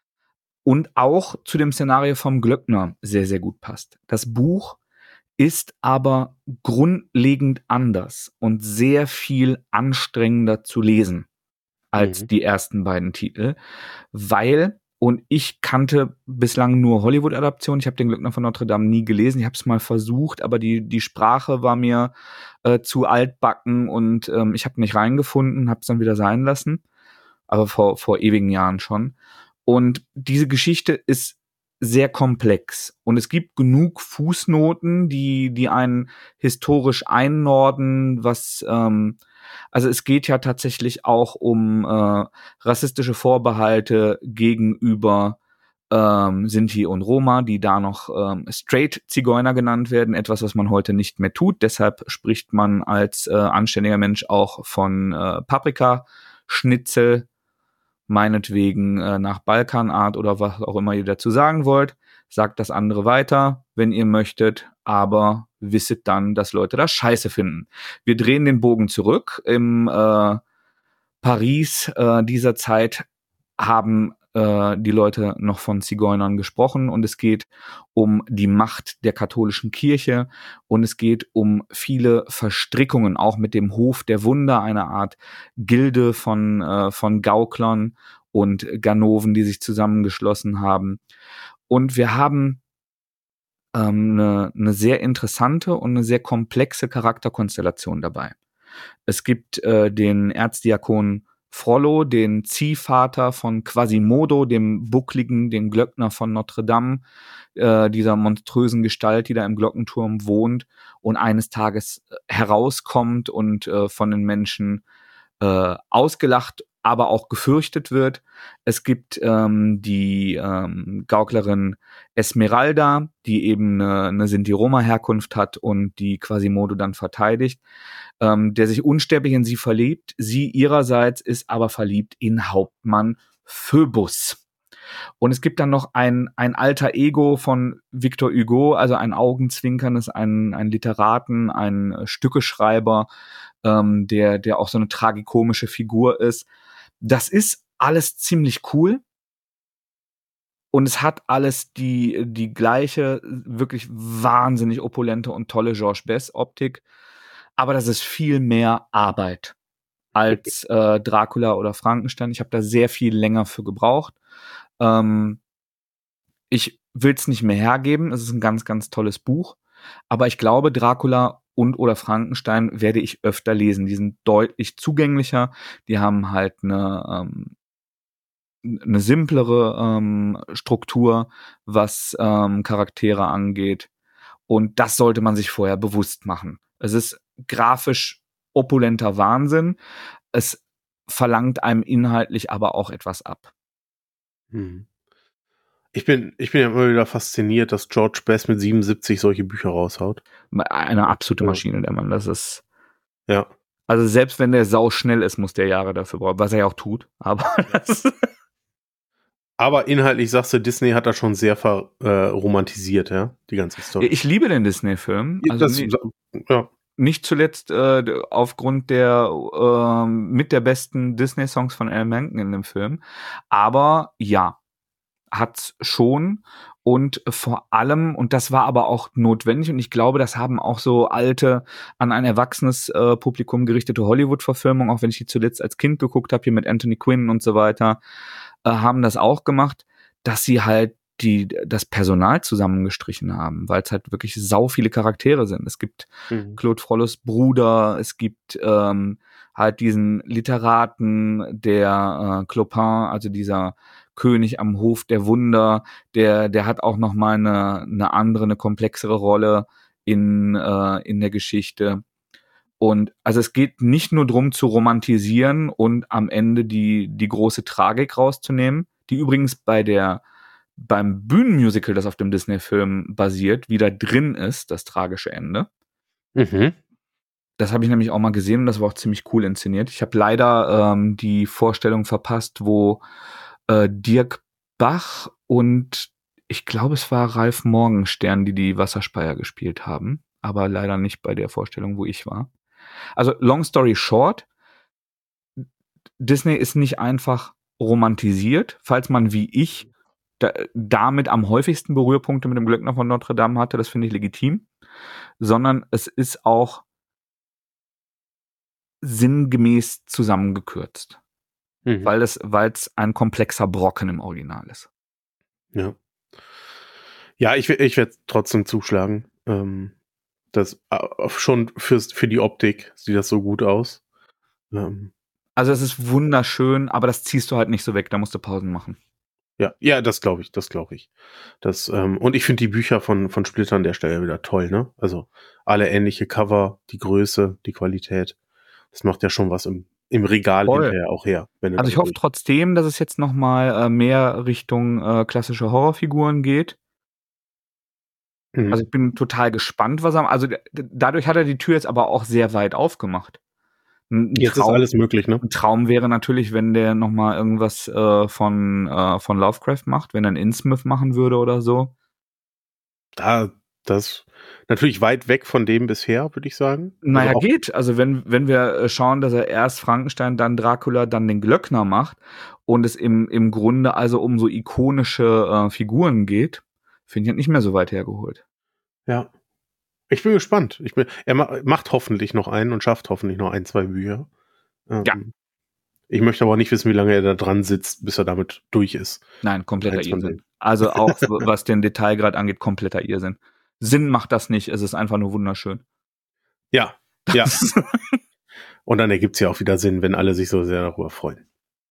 Und auch zu dem Szenario vom Glöckner sehr, sehr gut passt. Das Buch ist aber grundlegend anders und sehr viel anstrengender zu lesen als Mhm. die ersten beiden Titel, weil, und ich kannte bislang nur Hollywood-Adaptionen, ich habe den Glöckner von Notre Dame nie gelesen, ich habe es mal versucht, aber die, die Sprache war mir äh, zu altbacken und ähm, ich habe nicht reingefunden, habe es dann wieder sein lassen, aber vor, vor ewigen Jahren schon. Und diese Geschichte ist sehr komplex und es gibt genug Fußnoten, die, die einen historisch einnorden, was ähm, also es geht ja tatsächlich auch um äh, rassistische Vorbehalte gegenüber ähm, Sinti und Roma, die da noch ähm, Straight-Zigeuner genannt werden, etwas, was man heute nicht mehr tut. Deshalb spricht man als äh, anständiger Mensch auch von äh, Paprika-Schnitzel, meinetwegen äh, nach Balkanart oder was auch immer ihr dazu sagen wollt. Sagt das andere weiter, wenn ihr möchtet, aber wisset dann, dass Leute das scheiße finden. Wir drehen den Bogen zurück. Im äh, Paris äh, dieser Zeit haben äh, die Leute noch von Zigeunern gesprochen und es geht um die Macht der katholischen Kirche und es geht um viele Verstrickungen, auch mit dem Hof der Wunder, eine Art Gilde von, äh, von Gauklern und Ganoven, die sich zusammengeschlossen haben. Und wir haben ähm, eine, eine sehr interessante und eine sehr komplexe Charakterkonstellation dabei. Es gibt äh, den Erzdiakon Frollo, den Ziehvater von Quasimodo, dem Buckligen, dem Glöckner von Notre Dame, äh, dieser monströsen Gestalt, die da im Glockenturm wohnt und eines Tages herauskommt und äh, von den Menschen äh, ausgelacht, aber auch gefürchtet wird. Es gibt ähm, die ähm, Gauklerin Esmeralda, die eben eine, eine Sinti-Roma-Herkunft hat und die Quasimodo dann verteidigt, ähm, der sich unsterblich in sie verliebt. Sie ihrerseits ist aber verliebt in Hauptmann Phoebus. Und es gibt dann noch ein, ein alter Ego von Victor Hugo, also ein Augenzwinkernes, ein, ein Literaten, ein Stückeschreiber, ähm, der, der auch so eine tragikomische Figur ist. Das ist alles ziemlich cool. Und es hat alles die, die gleiche, wirklich wahnsinnig opulente und tolle Georges Best-Optik. Aber das ist viel mehr Arbeit als äh, Dracula oder Frankenstein. Ich habe da sehr viel länger für gebraucht. Ähm, ich will es nicht mehr hergeben. Es ist ein ganz, ganz tolles Buch. Aber ich glaube, Dracula und oder Frankenstein werde ich öfter lesen. Die sind deutlich zugänglicher. Die haben halt eine, ähm, eine simplere ähm, Struktur, was ähm, Charaktere angeht. Und das sollte man sich vorher bewusst machen. Es ist grafisch opulenter Wahnsinn. Es verlangt einem inhaltlich aber auch etwas ab. Hm. Ich bin, ich bin ja immer wieder fasziniert, dass George Best mit siebenundsiebzig solche Bücher raushaut. Eine absolute Ja. Maschine, der Mann. Das ist. Ja. Also selbst wenn der sau schnell ist, muss der Jahre dafür brauchen, was er ja auch tut. Aber das Aber inhaltlich sagst du, Disney hat das schon sehr verromantisiert, äh, ja, die ganze Story. Ich liebe den Disney-Film. Also das, nicht, ja. nicht zuletzt äh, aufgrund der äh, mit der besten Disney-Songs von Al Menken in dem Film. Aber ja, hat's schon. Und vor allem, und das war aber auch notwendig, und ich glaube, das haben auch so alte, an ein erwachsenes äh, Publikum gerichtete Hollywood-Verfilmungen, auch wenn ich die zuletzt als Kind geguckt habe, hier mit Anthony Quinn und so weiter, äh, haben das auch gemacht, dass sie halt die das Personal zusammengestrichen haben, weil es halt wirklich sau viele Charaktere sind. Es gibt mhm. Claude Frollos Bruder, es gibt ähm, halt diesen Literaten, der äh, Clopin, also dieser König am Hof der Wunder, der der hat auch noch mal eine eine andere, eine komplexere Rolle in äh, in der Geschichte. Und also es geht nicht nur drum zu romantisieren und am Ende die die große Tragik rauszunehmen, die übrigens bei der beim Bühnenmusical, das auf dem Disney-Film basiert, wieder drin ist, das tragische Ende. Mhm. Das habe ich nämlich auch mal gesehen und das war auch ziemlich cool inszeniert. Ich habe leider ähm, die Vorstellung verpasst, wo äh, Dirk Bach und ich glaube, es war Ralf Morgenstern, die die Wasserspeier gespielt haben, aber leider nicht bei der Vorstellung, wo ich war. Also long story short, Disney ist nicht einfach romantisiert, falls man wie ich da, damit am häufigsten Berührpunkte mit dem Glöckner von Notre Dame hatte, das finde ich legitim, sondern es ist auch sinngemäß zusammengekürzt, mhm. weil es weil es ein komplexer Brocken im Original ist. Ja, ja, ich, ich werde trotzdem zuschlagen. Ähm, das äh, schon fürs, für die Optik sieht das so gut aus. Ähm. Also es ist wunderschön, aber das ziehst du halt nicht so weg, da musst du Pausen machen. Ja, ja, das glaube ich, das glaube ich. Das, ähm, und ich finde die Bücher von, von Splitter an der Stelle wieder toll, ne? Also alle ähnliche Cover, die Größe, die Qualität. Das macht ja schon was im, im Regal Voll. hinterher auch her. Wenn also ich hoffe trotzdem, dass es jetzt noch mal äh, mehr Richtung äh, klassische Horrorfiguren geht. Mhm. Also ich bin total gespannt, was er, also d- dadurch hat er die Tür jetzt aber auch sehr weit aufgemacht. Ein Jetzt Traum, ist alles möglich, ne? Ein Traum wäre natürlich, wenn der noch mal irgendwas äh, von äh, von Lovecraft macht, wenn er einen Innsmouth machen würde oder so. Da, das natürlich weit weg von dem bisher, würde ich sagen. Naja, also geht. Also wenn wenn wir schauen, dass er erst Frankenstein, dann Dracula, dann den Glöckner macht und es im im Grunde also um so ikonische äh, Figuren geht, finde ich halt nicht mehr so weit hergeholt. Ja. Ich bin gespannt. Ich bin, er ma- macht hoffentlich noch einen und schafft hoffentlich noch ein, zwei Bücher. Ähm, ja. Ich möchte aber auch nicht wissen, wie lange er da dran sitzt, bis er damit durch ist. Nein, kompletter Irrsinn. Also auch, was den Detailgrad angeht, kompletter Irrsinn. Sinn macht das nicht, es ist einfach nur wunderschön. Ja, ja. Und dann ergibt es ja auch wieder Sinn, wenn alle sich so sehr darüber freuen.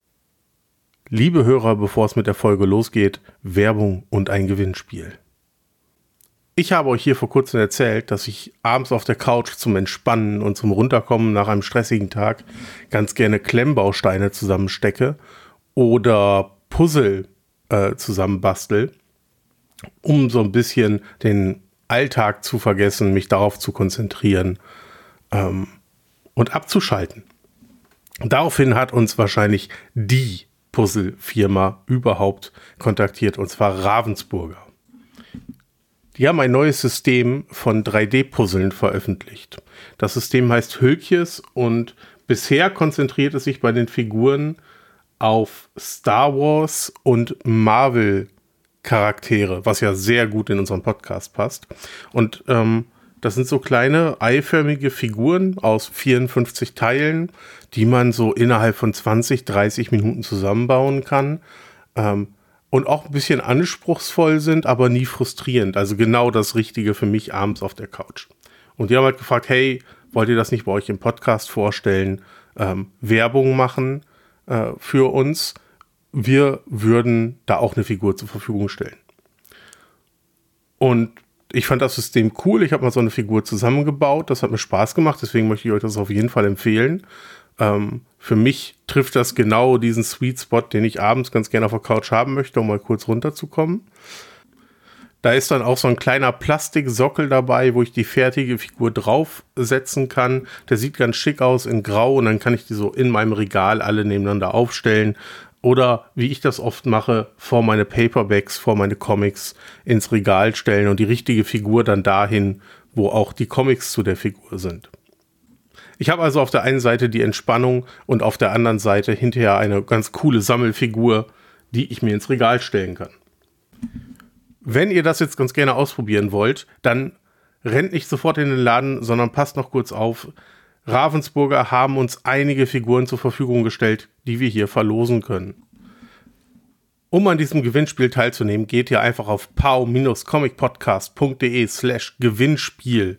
Liebe Hörer, bevor es mit der Folge losgeht, Werbung und ein Gewinnspiel. Ich habe euch hier vor kurzem erzählt, dass ich abends auf der Couch zum Entspannen und zum Runterkommen nach einem stressigen Tag ganz gerne Klemmbausteine zusammenstecke oder Puzzle äh, zusammenbastel, um so ein bisschen den Alltag zu vergessen, mich darauf zu konzentrieren ähm, und abzuschalten. Daraufhin hat uns wahrscheinlich die Puzzle-Firma überhaupt kontaktiert, und zwar Ravensburger. Die haben ein neues System von drei D-Puzzeln veröffentlicht. Das System heißt Hülkjes und bisher konzentriert es sich bei den Figuren auf Star Wars und Marvel-Charaktere, was ja sehr gut in unseren Podcast passt. Und ähm, das sind so kleine eiförmige Figuren aus vierundfünfzig Teilen, die man so innerhalb von zwanzig, dreißig Minuten zusammenbauen kann. Ähm, Und auch ein bisschen anspruchsvoll sind, aber nie frustrierend. Also genau das Richtige für mich abends auf der Couch. Und die haben halt gefragt, hey, wollt ihr das nicht bei euch im Podcast vorstellen? Ähm, Werbung machen äh, für uns. Wir würden da auch eine Figur zur Verfügung stellen. Und ich fand das System cool. Ich habe mal so eine Figur zusammengebaut. Das hat mir Spaß gemacht. Deswegen möchte ich euch das auf jeden Fall empfehlen. Ähm, für mich trifft das genau diesen Sweet Spot, den ich abends ganz gerne auf der Couch haben möchte, um mal kurz runterzukommen. Da ist dann auch so ein kleiner Plastiksockel dabei, wo ich die fertige Figur draufsetzen kann. Der sieht ganz schick aus in Grau und dann kann ich die so in meinem Regal alle nebeneinander aufstellen. Oder, wie ich das oft mache, vor meine Paperbacks, vor meine Comics ins Regal stellen und die richtige Figur dann dahin, wo auch die Comics zu der Figur sind. Ich habe also auf der einen Seite die Entspannung und auf der anderen Seite hinterher eine ganz coole Sammelfigur, die ich mir ins Regal stellen kann. Wenn ihr das jetzt ganz gerne ausprobieren wollt, dann rennt nicht sofort in den Laden, sondern passt noch kurz auf. Ravensburger haben uns einige Figuren zur Verfügung gestellt, die wir hier verlosen können. Um an diesem Gewinnspiel teilzunehmen, geht ihr einfach auf pow-comicpodcast.de slash Gewinnspiel.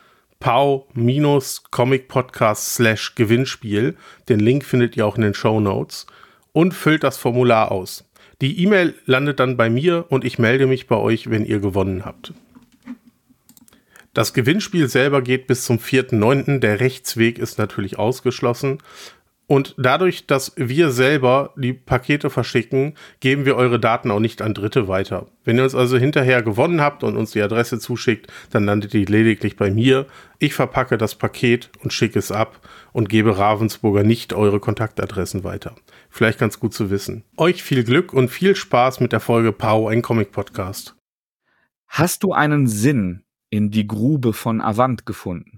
pow-comicpodcast slash Gewinnspiel. Den Link findet ihr auch in den Shownotes. Und füllt das Formular aus. Die E-Mail landet dann bei mir und ich melde mich bei euch, wenn ihr gewonnen habt. Das Gewinnspiel selber geht bis zum vierten neunten Der Rechtsweg ist natürlich ausgeschlossen. Und dadurch, dass wir selber die Pakete verschicken, geben wir eure Daten auch nicht an Dritte weiter. Wenn ihr uns also hinterher gewonnen habt und uns die Adresse zuschickt, dann landet die lediglich bei mir. Ich verpacke das Paket und schicke es ab und gebe Ravensburger nicht eure Kontaktadressen weiter. Vielleicht ganz gut zu wissen. Euch viel Glück und viel Spaß mit der Folge Pow, ein Comic-Podcast. Hast du einen Sinn in die Grube von Avant gefunden?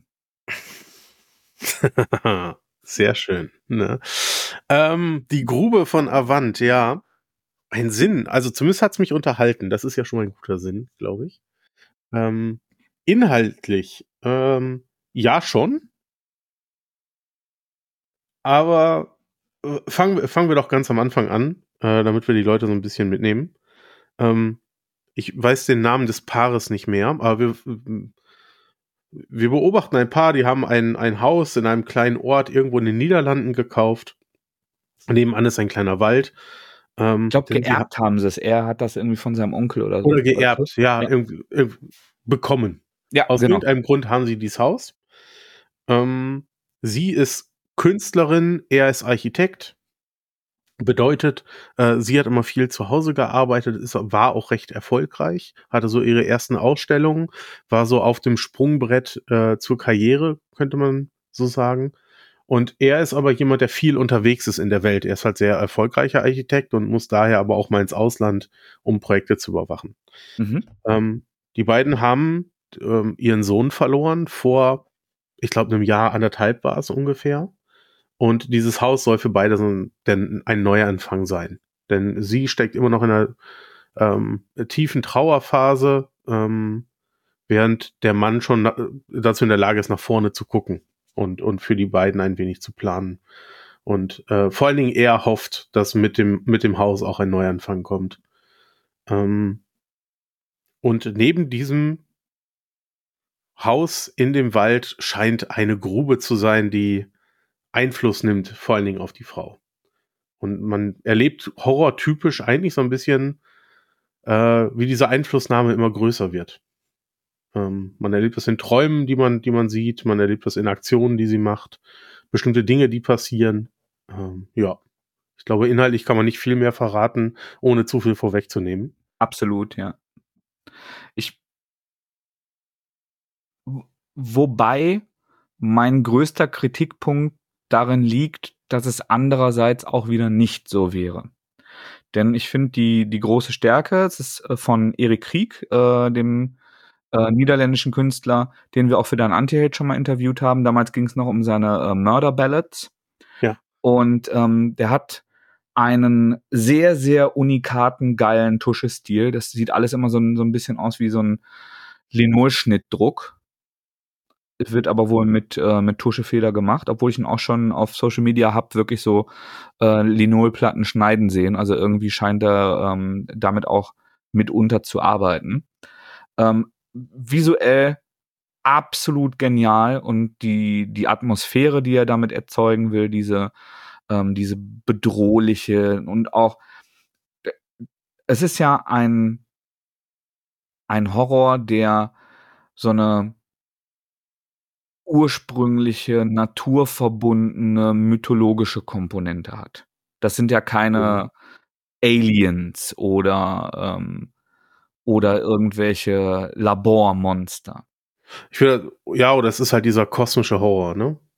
Sehr schön. Ne? Ähm, die Grube von Avant, ja. Ein Sinn. Also zumindest hat es mich unterhalten. Das ist ja schon mal ein guter Sinn, glaube ich. Ähm, inhaltlich, ähm, ja schon. Aber äh, fangen, fangen wir doch ganz am Anfang an, äh, damit wir die Leute so ein bisschen mitnehmen. Ähm, ich weiß den Namen des Paares nicht mehr, aber wir... Wir beobachten ein Paar, die haben ein, ein Haus in einem kleinen Ort irgendwo in den Niederlanden gekauft. Nebenan ist ein kleiner Wald. Ähm, ich glaube, geerbt ha- haben sie es. Er hat das irgendwie von seinem Onkel oder so. Oder geerbt, ja, ja. Irgendwie, irgendwie bekommen. Ja, Aus genau. irgendeinem Grund haben sie dieses Haus. Ähm, sie ist Künstlerin, er ist Architekt. Bedeutet, äh, sie hat immer viel zu Hause gearbeitet, ist, war auch recht erfolgreich, hatte so ihre ersten Ausstellungen, war so auf dem Sprungbrett äh, zur Karriere, könnte man so sagen. Und er ist aber jemand, der viel unterwegs ist in der Welt. Er ist halt sehr erfolgreicher Architekt und muss daher aber auch mal ins Ausland, um Projekte zu überwachen. Mhm. Ähm, die beiden haben ähm, ihren Sohn verloren vor, ich glaube, einem Jahr, anderthalb war es ungefähr. Und dieses Haus soll für beide so ein, denn ein Neuanfang sein. Denn sie steckt immer noch in einer ähm, tiefen Trauerphase, ähm, während der Mann schon na- dazu in der Lage ist, nach vorne zu gucken und, und für die beiden ein wenig zu planen. Und äh, vor allen Dingen er hofft, dass mit dem, mit dem Haus auch ein Neuanfang kommt. Ähm, und neben diesem Haus in dem Wald scheint eine Grube zu sein, die Einfluss nimmt, vor allen Dingen auf die Frau. Und man erlebt horrortypisch eigentlich so ein bisschen, äh, wie diese Einflussnahme immer größer wird. Ähm, man erlebt das in Träumen, die man, die man sieht, man erlebt das in Aktionen, die sie macht, bestimmte Dinge, die passieren. Ähm, ja, ich glaube, inhaltlich kann man nicht viel mehr verraten, ohne zu viel vorwegzunehmen. Absolut, ja. Ich Wobei mein größter Kritikpunkt darin liegt, dass es andererseits auch wieder nicht so wäre. Denn ich finde die, die große Stärke, es ist von Erik Krieg, äh, dem äh, niederländischen Künstler, den wir auch für Dan Anti-Hate schon mal interviewt haben. Damals ging es noch um seine äh, Murder Ballads. Ja. Und ähm, der hat einen sehr, sehr unikaten, geilen Tuschestil. Das sieht alles immer so, so ein bisschen aus wie so ein Linolschnittdruck. Wird aber wohl mit, äh, mit Tuschefeder gemacht, obwohl ich ihn auch schon auf Social Media hab, wirklich so äh, Linolplatten schneiden sehen. Also irgendwie scheint er ähm, damit auch mitunter zu arbeiten. Ähm, visuell absolut genial und die, die Atmosphäre, die er damit erzeugen will, diese, ähm, diese bedrohliche und auch es ist ja ein, ein Horror, der so eine ursprüngliche, naturverbundene, mythologische Komponente hat. Das sind ja keine Aliens oder, ähm, oder irgendwelche Labormonster. Ich finde, ja, oder es ist halt dieser kosmische Horror, ne?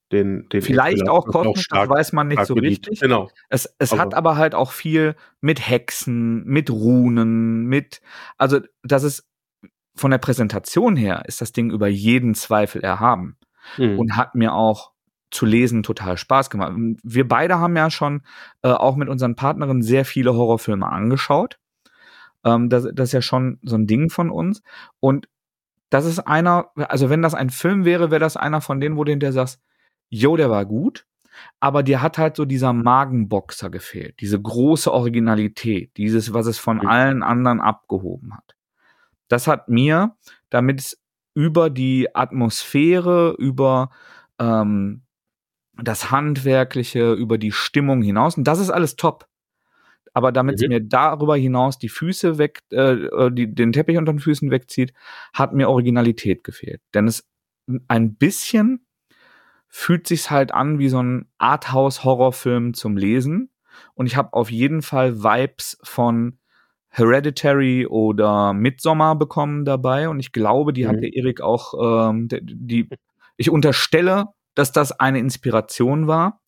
den, den Vielleicht Erzähler, auch was auch kosmisch, das stark, weiß man nicht stark so beliebt. richtig. Genau. Es, es Aber- hat aber halt auch viel mit Hexen, mit Runen, mit, also das ist von der Präsentation her ist das Ding über jeden Zweifel erhaben Mhm. und hat mir auch zu lesen total Spaß gemacht. Wir beide haben ja schon äh, auch mit unseren Partnerinnen sehr viele Horrorfilme angeschaut. Ähm, das, das ist ja schon so ein Ding von uns. Und das ist einer, also wenn das ein Film wäre, wäre das einer von denen, wo du hinterher sagst, jo, der war gut, aber dir hat halt so dieser Magenboxer gefehlt, diese große Originalität, dieses, was es von Mhm. allen anderen abgehoben hat. Das hat mir, damit es über die Atmosphäre, über ähm, das Handwerkliche, über die Stimmung hinaus, und das ist alles top. Aber damit es Mhm. mir darüber hinaus die Füße weg, äh, die, den Teppich unter den Füßen wegzieht, hat mir Originalität gefehlt. Denn es ein bisschen fühlt sich's halt an wie so ein Arthouse-Horrorfilm zum Lesen. Und ich habe auf jeden Fall Vibes von Hereditary oder Midsommar bekommen dabei. Und ich glaube, die Mhm. hat der Erik auch, ähm, die, die, ich unterstelle, dass das eine Inspiration war.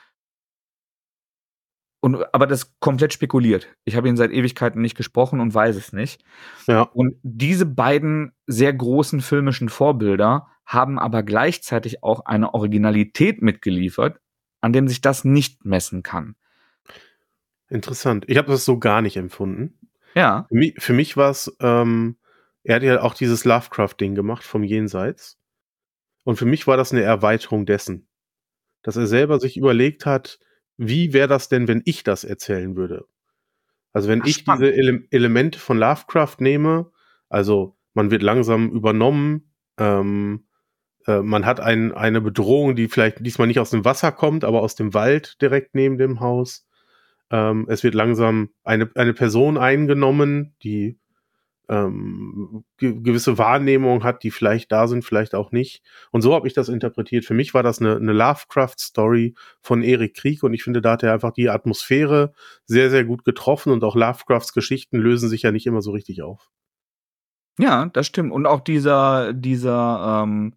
Und, aber das komplett spekuliert. Ich habe ihn seit Ewigkeiten nicht gesprochen und weiß es nicht. Ja. Und diese beiden sehr großen filmischen Vorbilder haben aber gleichzeitig auch eine Originalität mitgeliefert, an dem sich das nicht messen kann. Interessant. Ich habe das so gar nicht empfunden. Ja. Für mich, für mich war es, ähm, er hat ja auch dieses Lovecraft-Ding gemacht vom Jenseits. Und für mich war das eine Erweiterung dessen. Dass er selber sich überlegt hat, wie wäre das denn, wenn ich das erzählen würde? Also wenn Ach, ich spannend. diese Ele- Elemente von Lovecraft nehme, also man wird langsam übernommen, ähm, äh, man hat ein, eine Bedrohung, die vielleicht diesmal nicht aus dem Wasser kommt, aber aus dem Wald direkt neben dem Haus. Ähm, es wird langsam eine, eine Person eingenommen, die ähm, ge gewisse Wahrnehmung hat, die vielleicht da sind, vielleicht auch nicht. Und so habe ich das interpretiert. Für mich war das eine, eine Lovecraft-Story von Erik Krieg und ich finde, da hat er einfach die Atmosphäre sehr, sehr gut getroffen und auch Lovecrafts Geschichten lösen sich ja nicht immer so richtig auf. Ja, das stimmt. Und auch dieser, dieser ähm,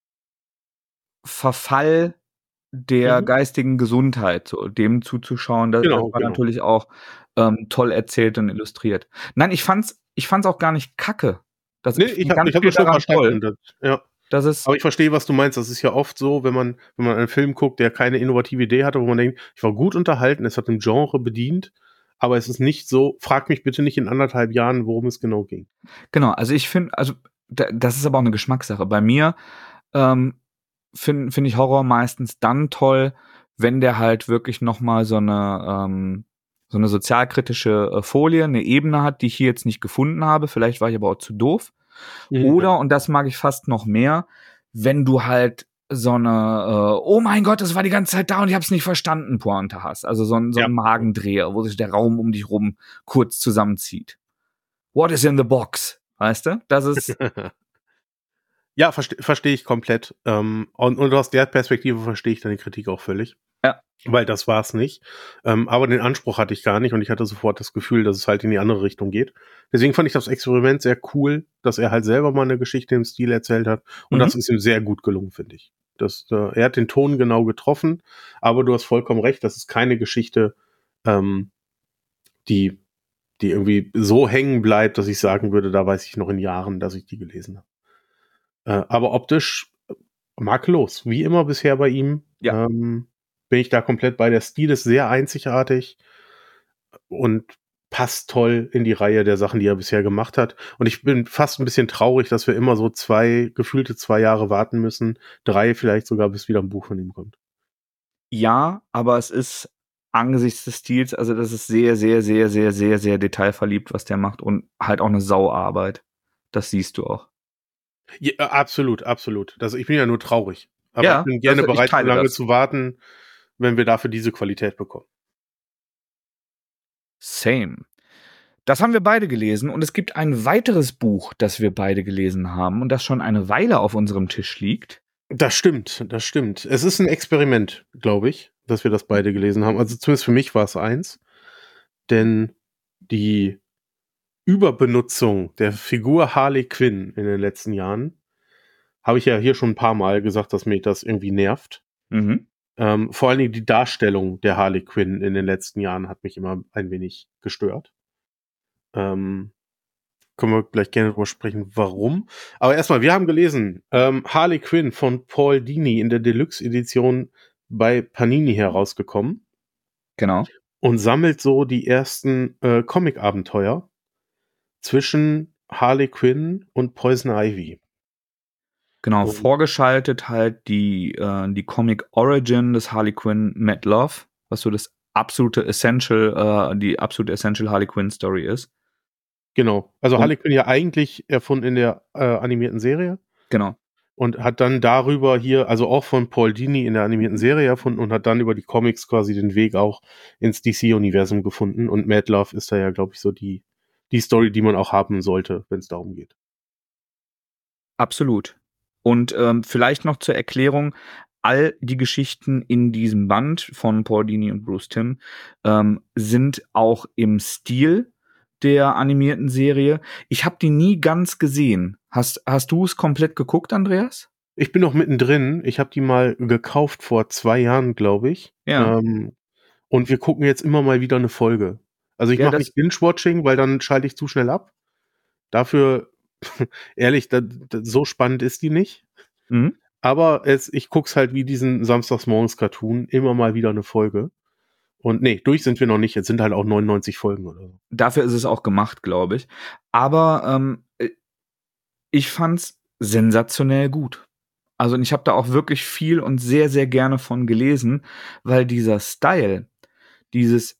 Verfall der Mhm. geistigen Gesundheit, so dem zuzuschauen, das, das Genau, war genau. natürlich auch ähm, toll erzählt und illustriert. Nein, ich fand's, ich fand's auch gar nicht kacke. Das, Nee, ich ich fand habe ganz ich hab viel das schon daran verstanden. toll. Das, ja. Das ist, Aber ich verstehe, was du meinst. Das ist ja oft so, wenn man, wenn man einen Film guckt, der keine innovative Idee hatte, wo man denkt, ich war gut unterhalten, es hat ein Genre bedient, aber es ist nicht so, frag mich bitte nicht in anderthalb Jahren, worum es genau ging. genau, also ich finde, also da, das ist aber auch eine Geschmackssache. Bei mir ähm, finde find ich Horror meistens dann toll, wenn der halt wirklich noch mal so eine ähm, so eine sozialkritische äh, Folie, eine Ebene hat, die ich hier jetzt nicht gefunden habe. Vielleicht war ich aber auch zu doof. Mhm, ja. Oder, und das mag ich fast noch mehr, wenn du halt so eine, äh, oh mein Gott, das war die ganze Zeit da und ich hab's nicht verstanden, Pointe hast. Also so ein, so Ja. ein Magendreher, wo sich der Raum um dich rum kurz zusammenzieht. What is in the box? Weißt du? Das ist, Ja, verste verstehe ich komplett. Ähm, und, und aus der Perspektive verstehe ich deine Kritik auch völlig. ja. Weil das war es nicht. Ähm, aber den Anspruch hatte ich gar nicht und ich hatte sofort das Gefühl, dass es halt in die andere Richtung geht. Deswegen fand ich das Experiment sehr cool, dass er halt selber mal eine Geschichte im Stil erzählt hat. Und Mhm. das ist ihm sehr gut gelungen, finde ich. Das, äh, er hat den Ton genau getroffen, aber du hast vollkommen recht, das ist keine Geschichte, ähm, die, die irgendwie so hängen bleibt, dass ich sagen würde, da weiß ich noch in Jahren, dass ich die gelesen habe. Äh, aber optisch äh, makellos, wie immer bisher bei ihm. Ja. Ähm, bin ich da komplett bei. Der Stil ist sehr einzigartig und passt toll in die Reihe der Sachen, die er bisher gemacht hat. Und ich bin fast ein bisschen traurig, dass wir immer so zwei, gefühlte zwei Jahre warten müssen. Drei vielleicht sogar, bis wieder ein Buch von ihm kommt. Ja, aber es ist angesichts des Stils, also das ist sehr, sehr, sehr, sehr, sehr, sehr detailverliebt, was der macht und halt auch eine Sauarbeit. Das siehst du auch. Ja, äh, absolut, absolut. Das, ich bin ja nur traurig. Aber Ja, ich bin gerne das, ich bereit, so teile lange das. zu warten, wenn wir dafür diese Qualität bekommen. Same. Das haben wir beide gelesen und es gibt ein weiteres Buch, das wir beide gelesen haben und das schon eine Weile auf unserem Tisch liegt. Das stimmt, das stimmt. Es ist ein Experiment, glaube ich, dass wir das beide gelesen haben. Also zumindest für mich war es eins. Denn die Überbenutzung der Figur Harley Quinn in den letzten Jahren habe ich ja hier schon ein paar Mal gesagt, dass mich das irgendwie nervt. Mhm. Ähm, vor allen Dingen die Darstellung der Harley Quinn in den letzten Jahren hat mich immer ein wenig gestört. Ähm, können wir gleich gerne drüber sprechen, warum. Aber erstmal, wir haben gelesen, ähm, Harley Quinn von Paul Dini in der Deluxe-Edition bei Panini herausgekommen Genau. und sammelt so die ersten äh, Comic-Abenteuer zwischen Harley Quinn und Poison Ivy. Genau, Und vorgeschaltet halt die, äh, die Comic Origin des Harley Quinn Mad Love, was so das absolute Essential, äh, die absolute Essential Harley Quinn Story ist. genau, also Und Harley Quinn ja eigentlich erfunden in der äh, animierten Serie. genau. Und hat dann darüber hier, also auch von Paul Dini in der animierten Serie erfunden und hat dann über die Comics quasi den Weg auch ins D C-Universum gefunden. Und Mad Love ist da ja, glaube ich, so die, die Story, die man auch haben sollte, wenn es darum geht. Absolut. Und ähm, vielleicht noch zur Erklärung, all die Geschichten in diesem Band von Paul Dini und Bruce Timm ähm, sind auch im Stil der animierten Serie. Ich habe die nie ganz gesehen. Hast, hast du es komplett geguckt, Andreas? Ich bin noch mittendrin. Ich habe die mal gekauft vor zwei Jahren, glaube ich. Ja. Ähm, und wir gucken jetzt immer mal wieder eine Folge. Also ich Ja, mache das. nicht Binge-Watching, weil dann schalte ich zu schnell ab. Dafür, ehrlich, da, da, so spannend ist die nicht. Mhm. Aber es, ich guck's halt wie diesen Samstagsmorgens-Cartoon, immer mal wieder eine Folge. Und nee, durch sind wir noch nicht. Jetzt sind halt auch neunundneunzig Folgen oder so. Dafür ist es auch gemacht, glaube ich. Aber ähm, ich fand's sensationell gut. Also ich habe da auch wirklich viel und sehr, sehr gerne von gelesen, weil dieser Style, dieses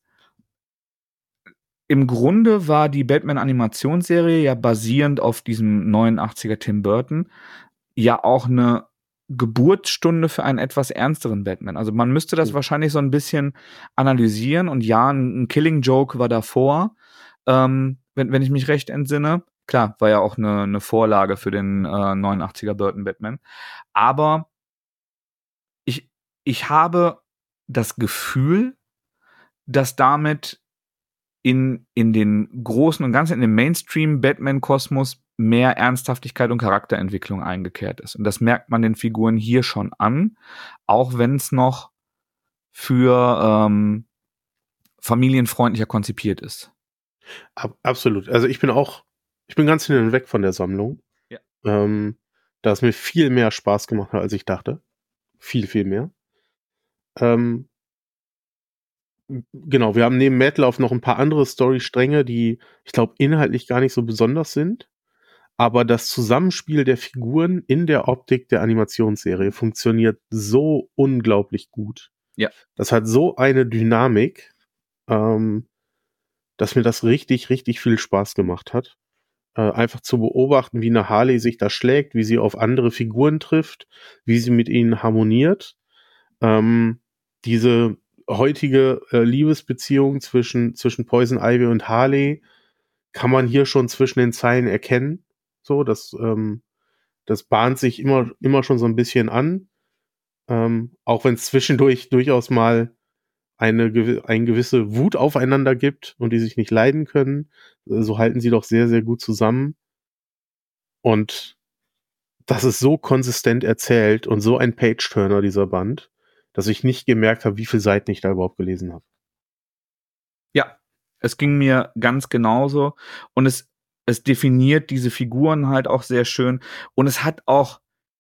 im Grunde war die Batman-Animationsserie ja basierend auf diesem neunundachtziger Tim Burton ja auch eine Geburtsstunde für einen etwas ernsteren Batman. Also man müsste das Mhm. wahrscheinlich so ein bisschen analysieren und ja, ein Killing Joke war davor, ähm, wenn, wenn ich mich recht entsinne. Klar, war ja auch eine, eine Vorlage für den äh, neunundachtziger Burton Batman. Aber ich, ich habe das Gefühl, dass damit in, in den großen und ganzen, in den Mainstream-Batman-Kosmos mehr Ernsthaftigkeit und Charakterentwicklung eingekehrt ist. Und das merkt man den Figuren hier schon an, auch wenn es noch für ähm, familienfreundlicher konzipiert ist. Ab, absolut. Also ich bin auch, ich bin ganz hin und weg von der Sammlung. Ja. Ähm, da es mir viel mehr Spaß gemacht hat, als ich dachte. Viel, viel mehr. Ähm, genau, wir haben neben Mad Love noch ein paar andere Storystränge, die, ich glaube, inhaltlich gar nicht so besonders sind. Aber das Zusammenspiel der Figuren in der Optik der Animationsserie funktioniert so unglaublich gut. Ja. Das hat so eine Dynamik, ähm, dass mir das richtig, richtig viel Spaß gemacht hat. Äh, einfach zu beobachten, wie eine Harley sich da schlägt, wie sie auf andere Figuren trifft, wie sie mit ihnen harmoniert. Ähm, diese heutige äh, Liebesbeziehung zwischen, zwischen Poison Ivy und Harley kann man hier schon zwischen den Zeilen erkennen. So, das, ähm, das bahnt sich immer, immer schon so ein bisschen an. Ähm, auch wenn es zwischendurch durchaus mal eine, gew eine gewisse Wut aufeinander gibt und die sich nicht leiden können. Äh, so halten sie doch sehr, sehr gut zusammen. Und das ist so konsistent erzählt und so ein Page-Turner, dieser Band, dass ich nicht gemerkt habe, wie viele Seiten ich da überhaupt gelesen habe. Ja, es ging mir ganz genauso. Und es, es definiert diese Figuren halt auch sehr schön. Und es hat auch,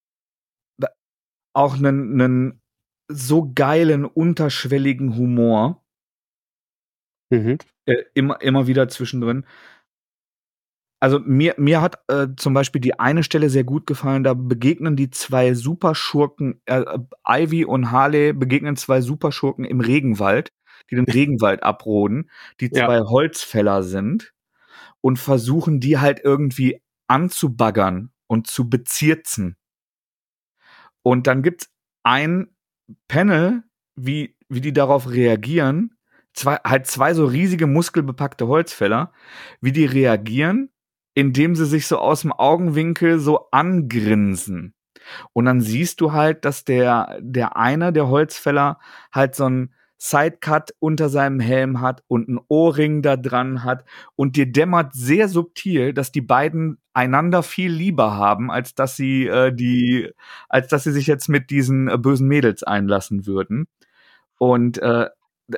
auch einen, einen so geilen, unterschwelligen Humor. Mhm. Äh, immer, immer wieder zwischendrin. Also mir, mir hat äh, zum Beispiel die eine Stelle sehr gut gefallen, da begegnen die zwei Superschurken, äh, Ivy und Harley begegnen zwei Superschurken im Regenwald, die den Regenwald abroden, die Ja. zwei Holzfäller sind und versuchen die halt irgendwie anzubaggern und zu bezirzen. Und dann gibt's ein Panel, wie, wie die darauf reagieren, zwei, halt zwei so riesige muskelbepackte Holzfäller, wie die reagieren, indem sie sich so aus dem Augenwinkel so angrinsen. Und dann siehst du halt, dass der, der eine der Holzfäller halt so ein, Sidecut unter seinem Helm hat und einen Ohrring da dran hat und dir dämmert sehr subtil, dass die beiden einander viel lieber haben, als dass sie äh, die, als dass sie sich jetzt mit diesen äh, bösen Mädels einlassen würden. Und äh,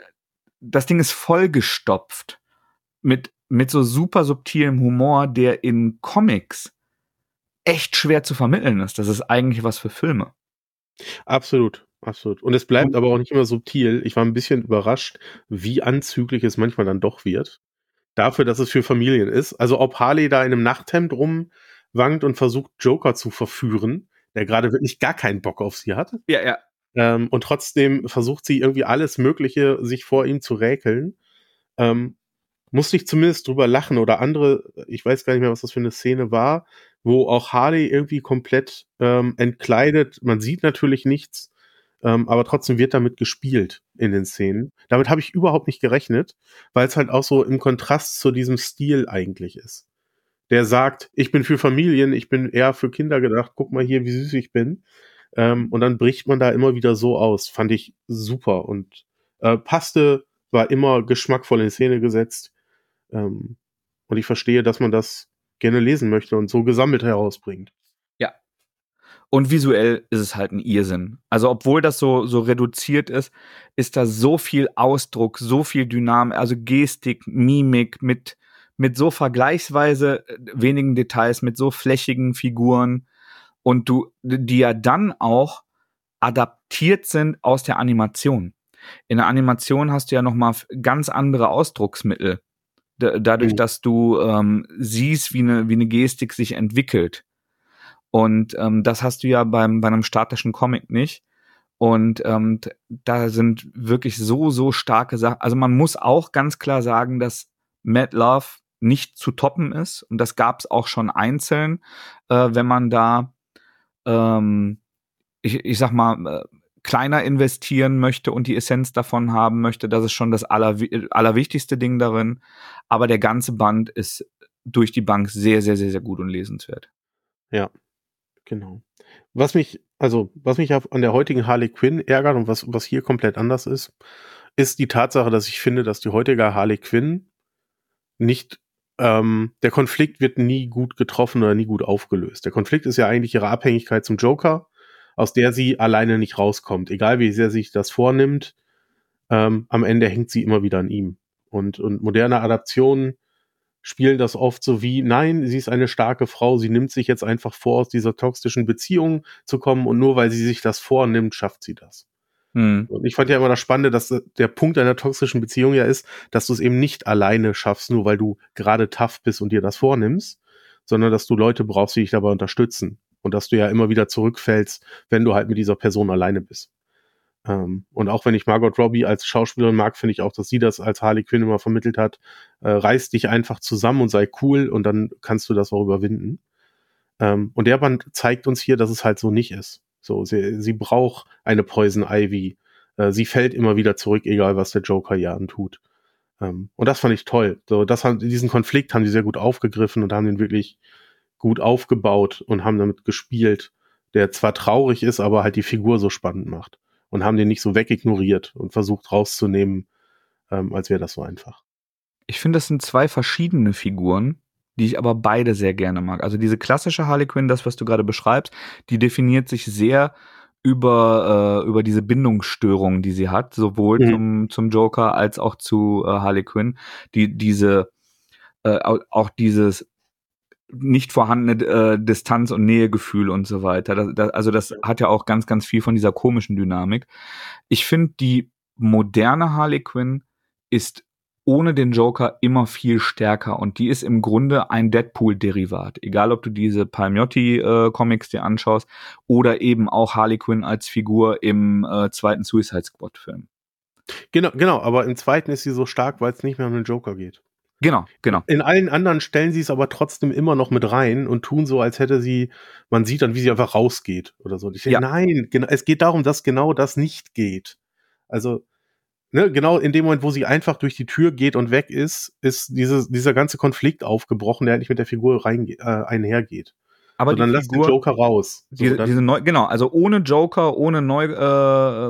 das Ding ist vollgestopft mit mit so super subtilem Humor, der in Comics echt schwer zu vermitteln ist. Das ist eigentlich was für Filme. Absolut, absolut. Und es bleibt aber auch nicht immer subtil. Ich war ein bisschen überrascht, wie anzüglich es manchmal dann doch wird. Dafür, dass es für Familien ist. Also ob Harley da in einem Nachthemd rumwankt und versucht, Joker zu verführen, der gerade wirklich gar keinen Bock auf sie hat. Ja, ja. Ähm, und trotzdem versucht sie irgendwie alles Mögliche, sich vor ihm zu räkeln. Ähm, musste ich zumindest drüber lachen oder andere, ich weiß gar nicht mehr, was das für eine Szene war, wo auch Harley irgendwie komplett ähm, entkleidet, man sieht natürlich nichts, ähm, aber trotzdem wird damit gespielt in den Szenen. Damit habe ich überhaupt nicht gerechnet, weil es halt auch so im Kontrast zu diesem Stil eigentlich ist. Der sagt, ich bin für Familien, ich bin eher für Kinder gedacht, guck mal hier, wie süß ich bin. Ähm, und dann bricht man da immer wieder so aus. Fand ich super und äh, passte, war immer geschmackvoll in Szene gesetzt. Ähm, und ich verstehe, dass man das gerne lesen möchte und so gesammelt herausbringt. Ja. Und visuell ist es halt ein Irrsinn. Also obwohl das so so reduziert ist, ist da so viel Ausdruck, so viel Dynamik, also Gestik, Mimik mit mit so vergleichsweise wenigen Details, mit so flächigen Figuren und du die ja dann auch adaptiert sind aus der Animation. In der Animation hast du ja noch mal ganz andere Ausdrucksmittel. Dadurch, mhm. dass du ähm, siehst, wie eine, wie eine Gestik sich entwickelt. Und ähm, das hast du ja beim, bei einem statischen Comic nicht. Und ähm, da sind wirklich so, so starke Sachen. Also man muss auch ganz klar sagen, dass Mad Love nicht zu toppen ist. Und das gab es auch schon einzeln, äh, wenn man da, ähm, ich, ich sag mal, äh, kleiner investieren möchte und die Essenz davon haben möchte, das ist schon das aller, allerwichtigste Ding darin. Aber der ganze Band ist durch die Bank sehr, sehr, sehr, sehr gut und lesenswert. Ja, genau. Was mich, also, was mich an der heutigen Harley Quinn ärgert und was, was hier komplett anders ist, ist die Tatsache, dass ich finde, dass die heutige Harley Quinn nicht, ähm, der Konflikt wird nie gut getroffen oder nie gut aufgelöst. Der Konflikt ist ja eigentlich ihre Abhängigkeit zum Joker, aus der sie alleine nicht rauskommt. Egal wie sehr sich das vornimmt, ähm, am Ende hängt sie immer wieder an ihm. Und, und moderne Adaptionen spielen das oft so wie, nein, sie ist eine starke Frau, sie nimmt sich jetzt einfach vor, aus dieser toxischen Beziehung zu kommen und nur weil sie sich das vornimmt, schafft sie das. Hm. Und ich fand ja immer das Spannende, dass der Punkt einer toxischen Beziehung ja ist, dass du es eben nicht alleine schaffst, nur weil du gerade tough bist und dir das vornimmst, sondern dass du Leute brauchst, die dich dabei unterstützen. Und dass du ja immer wieder zurückfällst, wenn du halt mit dieser Person alleine bist. Ähm, und auch wenn ich Margot Robbie als Schauspielerin mag, finde ich auch, dass sie das als Harley Quinn immer vermittelt hat. Äh, reiß dich einfach zusammen und sei cool und dann kannst du das auch überwinden. Ähm, und der Band zeigt uns hier, dass es halt so nicht ist. So, sie, sie braucht eine Poison Ivy. Äh, sie fällt immer wieder zurück, egal was der Joker ihr antut. Ähm, und das fand ich toll. So, das haben, diesen Konflikt haben die sehr gut aufgegriffen und haben den wirklich gut aufgebaut und haben damit gespielt, der zwar traurig ist, aber halt die Figur so spannend macht. Und haben den nicht so wegignoriert und versucht rauszunehmen, ähm, als wäre das so einfach. Ich finde, das sind zwei verschiedene Figuren, die ich aber beide sehr gerne mag. Also diese klassische Harley Quinn, das, was du gerade beschreibst, die definiert sich sehr über, äh, über diese Bindungsstörungen, die sie hat, sowohl mhm. zum, zum Joker als auch zu äh, Harley Quinn. Die, diese, äh, auch dieses nicht vorhandene äh, Distanz- und Nähegefühl und so weiter. Das, das, also das hat ja auch ganz, ganz viel von dieser komischen Dynamik. Ich finde, die moderne Harley Quinn ist ohne den Joker immer viel stärker und die ist im Grunde ein Deadpool-Derivat. Egal, ob du diese Palmiotti-Comics äh, dir anschaust oder eben auch Harley Quinn als Figur im äh, zweiten Suicide Squad-Film. Genau, genau, aber im zweiten ist sie so stark, weil es nicht mehr um den Joker geht. Genau, genau. In allen anderen stellen sie es aber trotzdem immer noch mit rein und tun so, als hätte sie, man sieht dann, wie sie einfach rausgeht oder so. Ich denke, ja. Nein, genau, es geht darum, dass genau das nicht geht. Also, ne, genau in dem Moment, wo sie einfach durch die Tür geht und weg ist, ist diese, dieser ganze Konflikt aufgebrochen, der nicht mit der Figur rein, äh, einhergeht. Aber so, dann lass den Joker raus. So, diese, diese neu, genau, also ohne Joker, ohne neu, äh,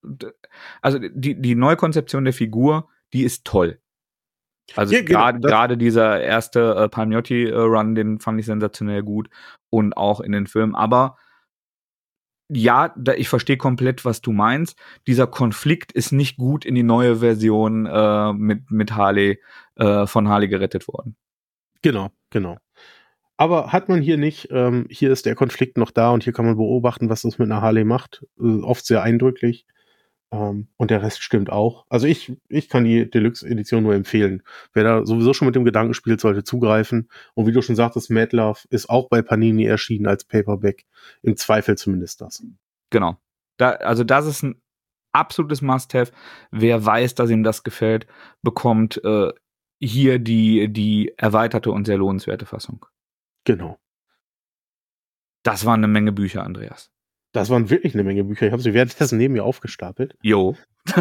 also die, die Neukonzeption der Figur, die ist toll. Also Ja, genau, gerade das- gerade dieser erste äh, Palmiotti-Run, den fand ich sensationell gut und auch in den Filmen. Aber ja, da, ich verstehe komplett, was du meinst. Dieser Konflikt ist nicht gut in die neue Version äh, mit, mit Harley, äh, von Harley gerettet worden. Genau, genau. Aber hat man hier nicht, ähm, hier ist der Konflikt noch da und hier kann man beobachten, was das mit einer Harley macht. Äh, oft sehr eindrücklich. Ähm, und der Rest stimmt auch. Also ich, ich kann die Deluxe-Edition nur empfehlen. Wer da sowieso schon mit dem Gedanken spielt, sollte zugreifen. Und wie du schon sagtest, Mad Love ist auch bei Panini erschienen als Paperback. Im Zweifel zumindest das. Genau. Da, also das ist ein absolutes Must-Have. Wer weiß, dass ihm das gefällt, bekommt äh, hier die, die erweiterte und sehr lohnenswerte Fassung. Genau. Das waren eine Menge Bücher, Andreas. Das waren wirklich eine Menge Bücher. Ich habe sie währenddessen neben mir aufgestapelt. Jo.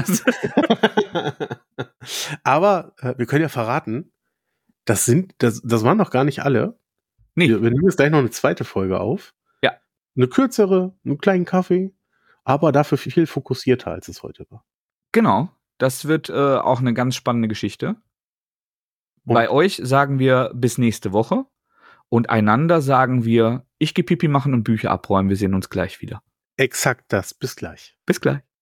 Aber äh, wir können ja verraten, das sind, das, das waren noch gar nicht alle. Nee. Wir, wir nehmen jetzt gleich noch eine zweite Folge auf. Ja. Eine kürzere, einen kleinen Kaffee, aber dafür viel fokussierter, als es heute war. Genau. Das wird äh, auch eine ganz spannende Geschichte. Und Bei euch sagen wir bis nächste Woche und einander sagen wir, ich gehe Pipi machen und Bücher abräumen. Wir sehen uns gleich wieder. exakt das. Bis gleich. Bis gleich.